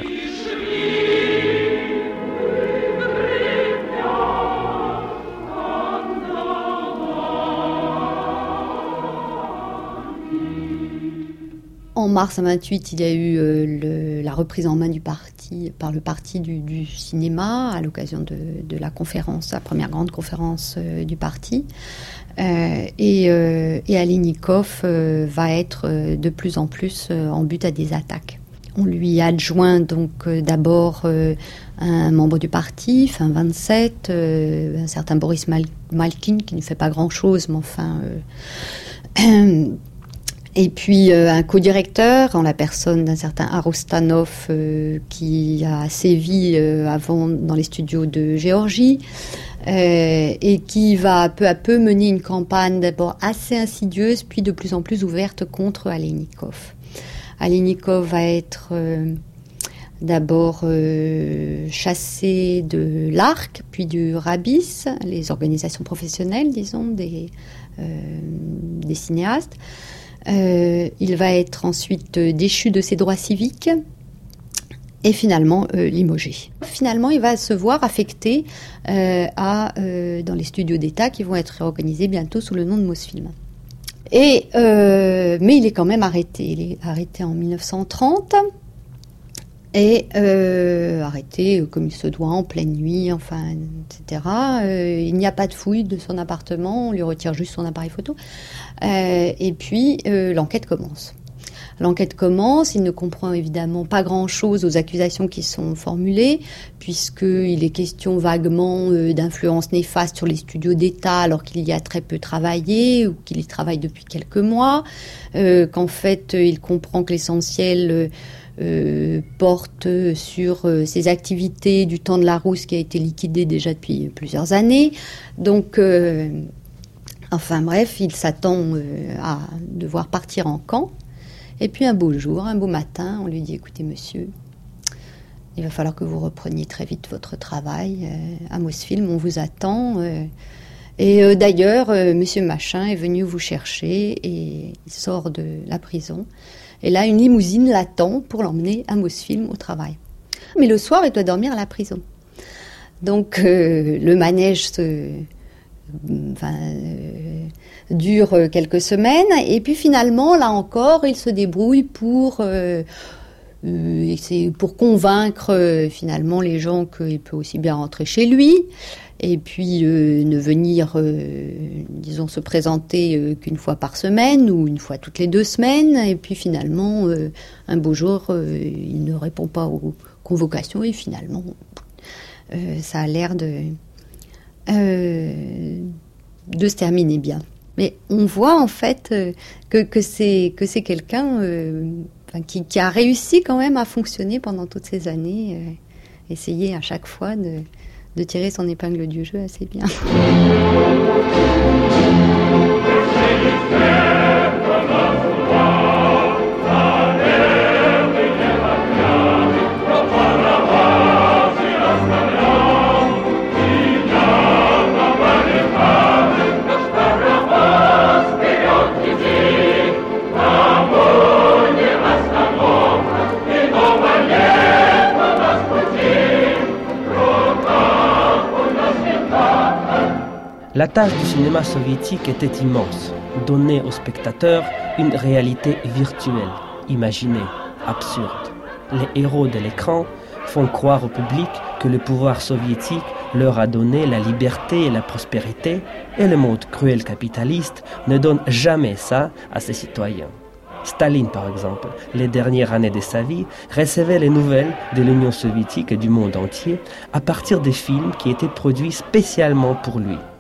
Speaker 6: En mars vingt-huit, il y a eu euh, le, la reprise en main du parti par le parti du, du cinéma à l'occasion de, de la conférence, la première grande conférence euh, du parti. Euh, et, euh, et Alynikov euh, va être euh, de plus en plus euh, en but à des attaques. On lui adjoint donc euh, d'abord euh, un membre du parti, fin vingt-sept, euh, un certain Boris Mal- Malkin qui ne fait pas grand-chose, mais enfin... Euh, Et puis euh, un co-directeur, en la personne d'un certain Arostanov euh, qui a sévi euh, avant dans les studios de Géorgie euh, et qui va peu à peu mener une campagne d'abord assez insidieuse puis de plus en plus ouverte contre Alynikov. Alynikov va être euh, d'abord euh, chassé de l'Arc puis du Rabis, les organisations professionnelles, disons, des, euh, des cinéastes. Euh, il va être ensuite euh, déchu de ses droits civiques et finalement euh, limogé. Finalement, il va se voir affecté euh, à, euh, dans les studios d'État qui vont être réorganisés bientôt sous le nom de Mosfilm. Et, euh, mais il est quand même arrêté. Il est arrêté en mille neuf cent trente et euh, arrêté comme il se doit en pleine nuit, enfin, et cetera. Euh, il n'y a pas de fouille de son appartement, on lui retire juste son appareil photo. Euh, et puis, euh, l'enquête commence. L'enquête commence, il ne comprend évidemment pas grand-chose aux accusations qui sont formulées, puisqu'il est question vaguement euh, d'influence néfaste sur les studios d'État, alors qu'il y a très peu travaillé, ou qu'il y travaille depuis quelques mois, euh, qu'en fait, il comprend que l'essentiel... Euh, Euh, porte sur euh, ses activités du temps de la Rousse qui a été liquidée déjà depuis plusieurs années. Donc, euh, enfin bref, il s'attend euh, à devoir partir en camp. Et puis un beau jour, un beau matin, on lui dit « Écoutez monsieur, il va falloir que vous repreniez très vite votre travail. Euh, à Mosfilm, on vous attend. Euh, et euh, d'ailleurs, euh, monsieur Machin est venu vous chercher et il sort de la prison. » Et là, une limousine l'attend pour l'emmener à Mosfilm au travail. Mais le soir, il doit dormir à la prison. Donc, euh, le manège se, enfin, euh, dure quelques semaines. Et puis finalement, là encore, il se débrouille pour, euh, euh, c'est pour convaincre euh, finalement les gens qu'il peut aussi bien rentrer chez lui. Et puis euh, ne venir, euh, disons, se présenter euh, qu'une fois par semaine ou une fois toutes les deux semaines. Et puis finalement, euh, un beau jour, euh, il ne répond pas aux convocations et finalement, euh, ça a l'air de, euh, de se terminer bien. Mais on voit en fait euh, que, que, c'est, que c'est quelqu'un euh, enfin, qui, qui a réussi quand même à fonctionner pendant toutes ces années, euh, essayer à chaque fois de... de tirer son épingle du jeu assez bien.
Speaker 3: La tâche du cinéma soviétique était immense, donner aux spectateurs une réalité virtuelle, imaginée, absurde. Les héros de l'écran font croire au public que le pouvoir soviétique leur a donné la liberté et la prospérité, et le monde cruel capitaliste ne donne jamais ça à ses citoyens. Staline, par exemple, les dernières années de sa vie, recevait les nouvelles de l'Union soviétique et du monde entier à partir des films qui étaient produits spécialement pour lui.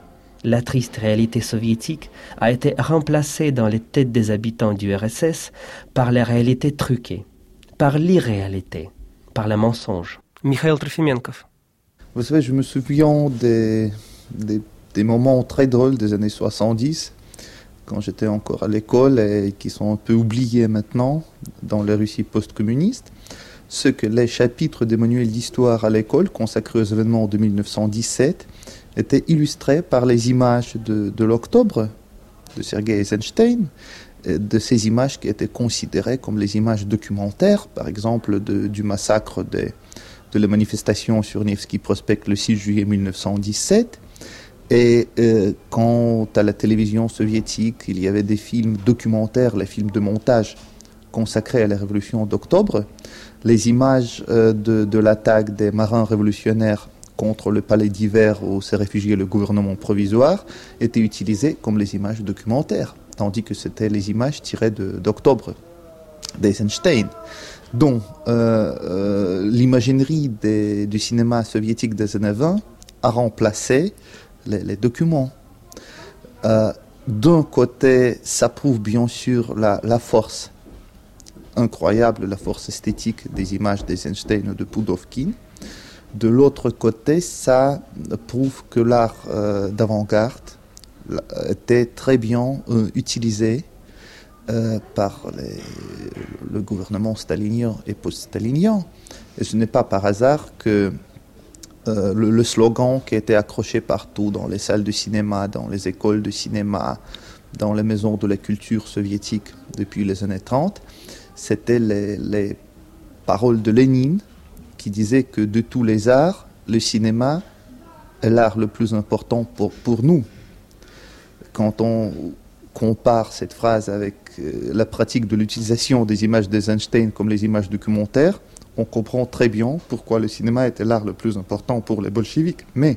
Speaker 3: La triste réalité soviétique a été remplacée dans les têtes des habitants du R S S par la réalité truquée, par l'irréalité, par le mensonge.
Speaker 1: Mikhail Trofimenkov.
Speaker 5: Vous savez, je me souviens des, des, des moments très drôles des années soixante-dix, quand j'étais encore à l'école et qui sont un peu oubliés maintenant dans la Russie post-communiste. Ce que les chapitres des manuels d'histoire à l'école consacrés aux événements de mille neuf cent dix-sept étaient illustrés par les images de, de l'octobre de Sergei Eisenstein, de ces images qui étaient considérées comme les images documentaires, par exemple de, du massacre des, de la manifestation sur Nevsky Prospect le six juillet mille neuf cent dix-sept. Et euh, quant à la télévision soviétique, il y avait des films documentaires, les films de montage consacrés à la révolution d'octobre. Les images euh, de, de l'attaque des marins révolutionnaires contre le palais d'hiver où s'est réfugié le gouvernement provisoire étaient utilisées comme les images documentaires, tandis que c'était les images tirées de, d'octobre d'Eisenstein. Donc, euh, euh, l'imaginerie des, du cinéma soviétique des années vingt a remplacé les, les documents. Euh, d'un côté, ça prouve bien sûr la, la force incroyable, la force esthétique des images d'Eisenstein et de Pudovkin. De l'autre côté, ça prouve que l'art euh, d'avant-garde était très bien euh, utilisé euh, par les, le gouvernement stalinien et post-stalinien. Et ce n'est pas par hasard que euh, le, le slogan qui était accroché partout dans les salles de cinéma, dans les écoles de cinéma, dans les maisons de la culture soviétique depuis les années trente, c'était les, les paroles de Lénine qui disait que de tous les arts, le cinéma est l'art le plus important pour, pour nous. Quand on compare cette phrase avec euh, la pratique de l'utilisation des images d'Eisenstein comme les images documentaires, on comprend très bien pourquoi le cinéma était l'art le plus important pour les bolcheviks. Mais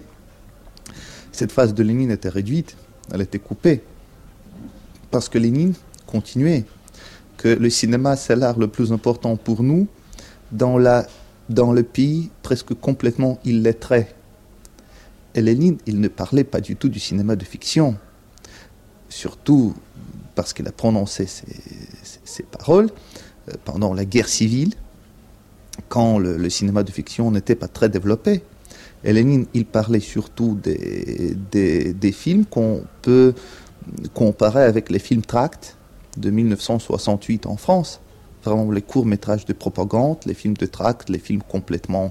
Speaker 5: cette phrase de Lénine était réduite, elle était coupée, parce que Lénine continuait que le cinéma c'est l'art le plus important pour nous dans la dans le pays presque complètement illettré. Et Lénine, il ne parlait pas du tout du cinéma de fiction, surtout parce qu'il a prononcé ces, ces, ces paroles euh, pendant la guerre civile, quand le, le cinéma de fiction n'était pas très développé. Et Lénine, il parlait surtout des, des, des films qu'on peut comparer avec les films Tract de mille neuf cent soixante-huit en France. Vraiment les courts-métrages de propagande, les films de tract, les films complètement...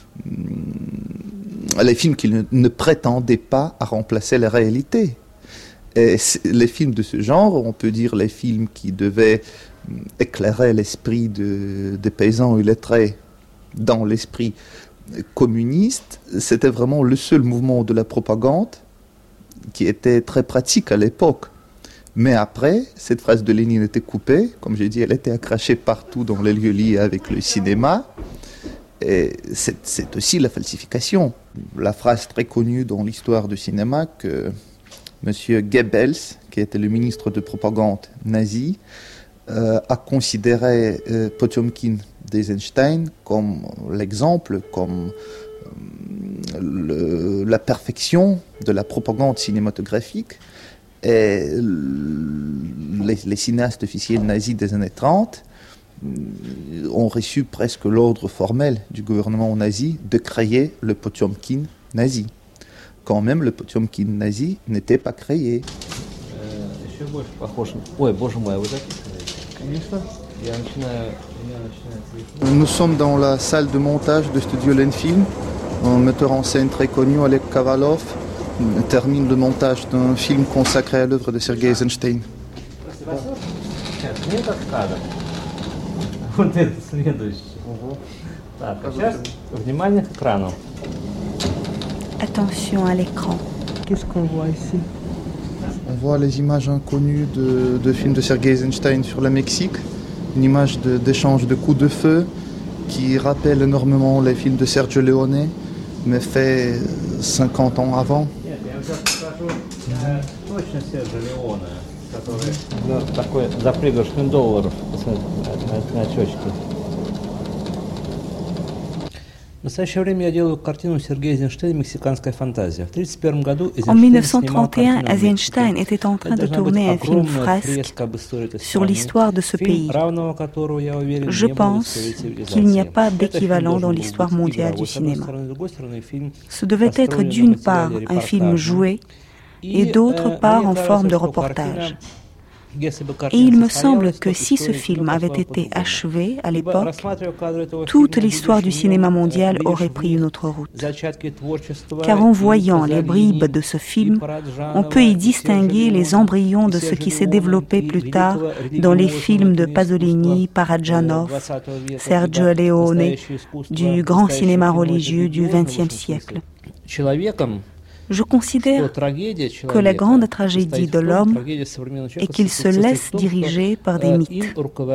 Speaker 5: les films qui ne, ne prétendaient pas à remplacer la réalité. Et les films de ce genre, on peut dire les films qui devaient éclairer l'esprit de, des paysans illettrés dans l'esprit communiste, c'était vraiment le seul mouvement de la propagande qui était très pratique à l'époque. Mais après, cette phrase de Lénine était coupée. Comme j'ai dit, elle était accrochée partout dans les lieux liés avec le cinéma. Et c'est, c'est aussi la falsification. La phrase très connue dans l'histoire du cinéma que M. Goebbels, qui était le ministre de propagande nazi, euh, a considéré euh, Potiomkin d'Eisenstein comme l'exemple, comme euh, le, la perfection de la propagande cinématographique. Et les, les cinéastes officiels nazis des années trente ont reçu presque l'ordre formel du gouvernement nazi de créer le Potiomkin nazi. Quand même, le Potiomkin nazi n'était pas créé. Nous sommes dans la salle de montage de Studio Lenfilm. Un metteur en scène très connu, Oleg Kavalov, termine le montage d'un film consacré à l'œuvre de Sergei Eisenstein.
Speaker 2: Attention à l'écran.
Speaker 1: Qu'est-ce qu'on voit ici?
Speaker 5: On voit les images inconnues de, de films de Sergei Eisenstein sur le Mexique. Une image de, d'échange de coups de feu qui rappelle énormément les films de Sergio Leone, mais fait cinquante ans avant.
Speaker 12: Точно Серджио Леоне, который такой за пригоршню долларов на очечке.
Speaker 2: En dix-neuf cent trente et un, Eisenstein était en train de tourner un film frasque sur l'histoire de ce pays. Je pense qu'il n'y a pas d'équivalent dans l'histoire mondiale du cinéma. Ce devait être d'une part un film joué et d'autre part en forme de reportage. Et il me semble que si ce film avait été achevé à l'époque, toute l'histoire du cinéma mondial aurait pris une autre route. Car en voyant les bribes de ce film, on peut y distinguer les embryons de ce qui s'est développé plus tard dans les films de Pasolini, Parajanov, Sergio Leone, du grand cinéma religieux du vingtième siècle. Je considère que la grande tragédie de l'homme est qu'il se laisse diriger par des mythes.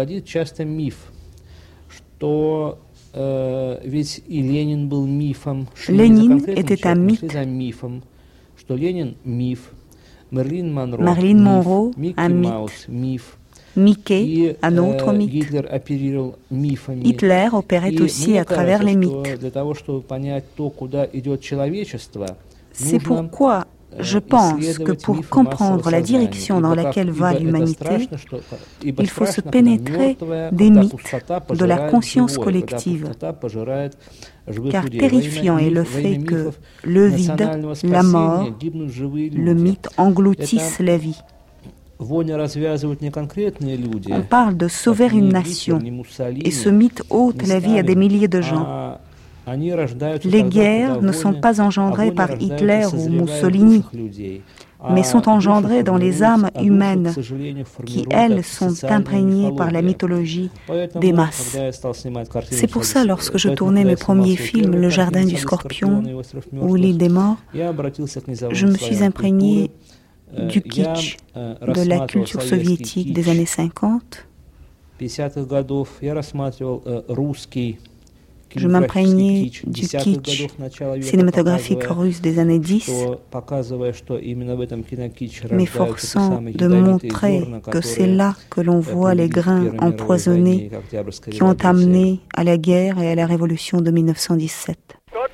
Speaker 2: Lénine était un mythe. Marilyn Monroe, un mythe. Mickey, un autre mythe. Hitler opérait aussi à travers les mythes. C'est pourquoi je pense que pour comprendre la direction dans laquelle va l'humanité, il faut se pénétrer des mythes, de la conscience collective. Car terrifiant est le fait que le vide, la mort, le mythe engloutissent la vie. On parle de sauver une nation, et ce mythe ôte la vie à des milliers de gens. Les guerres ne sont pas engendrées par Hitler ou Mussolini, mais sont engendrées dans les âmes humaines qui, elles, sont imprégnées par la mythologie des masses. C'est pour ça, lorsque je tournais mes premiers films, Le Jardin du Scorpion ou L'île des Morts, je me suis imprégné du kitsch, de la culture soviétique des années cinquante. Je m'imprégnais du kitsch cinématographique russe des années dix, m'efforçant de montrer que c'est là que l'on voit les grains empoisonnés qui ont amené à la guerre et à la révolution de mille neuf cent dix-sept.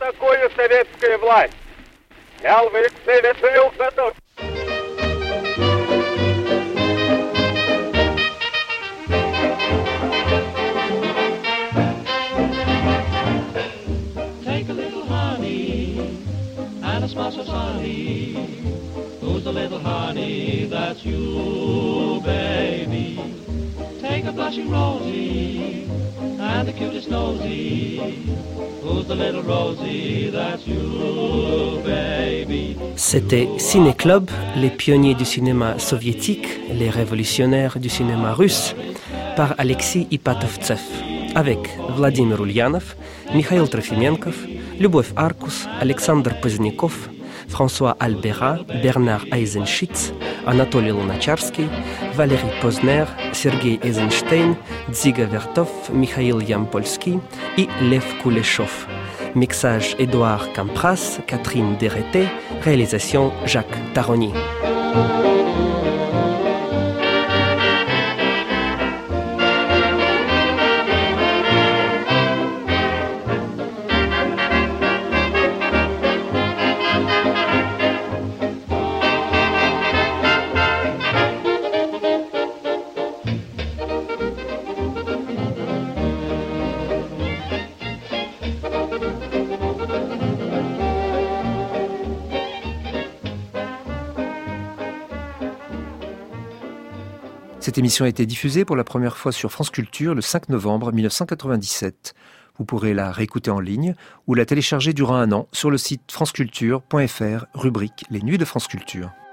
Speaker 13: Who's the little honey? That's you, baby. Take a blushing rosy and the cutest nosy. Who's the little rosy? That's you, baby.
Speaker 3: C'était Ciné Club, les pionniers du cinéma soviétique, les révolutionnaires du cinéma russe, par Alexis Ipatovtsev, avec Vladimir Ulyanov, Mikhail Trofimenkov, Любовь Аркус, Alexander Pozdnikov, François Albera, Bernard Eisenschitz, Anatoly Lunacharski, Valérie Posner, Sergei Eisenstein, Dziga Vertov, Mikhail Yampolsky et Lev Kuleshov. Mixage Édouard Campras, Catherine Dereté, réalisation Jacques Taroni.
Speaker 1: Cette émission a été diffusée pour la première fois sur France Culture le cinq novembre mille neuf cent quatre-vingt-dix-sept. Vous pourrez la réécouter en ligne ou la télécharger durant un an sur le site franceculture point f r, rubrique Les Nuits de France Culture.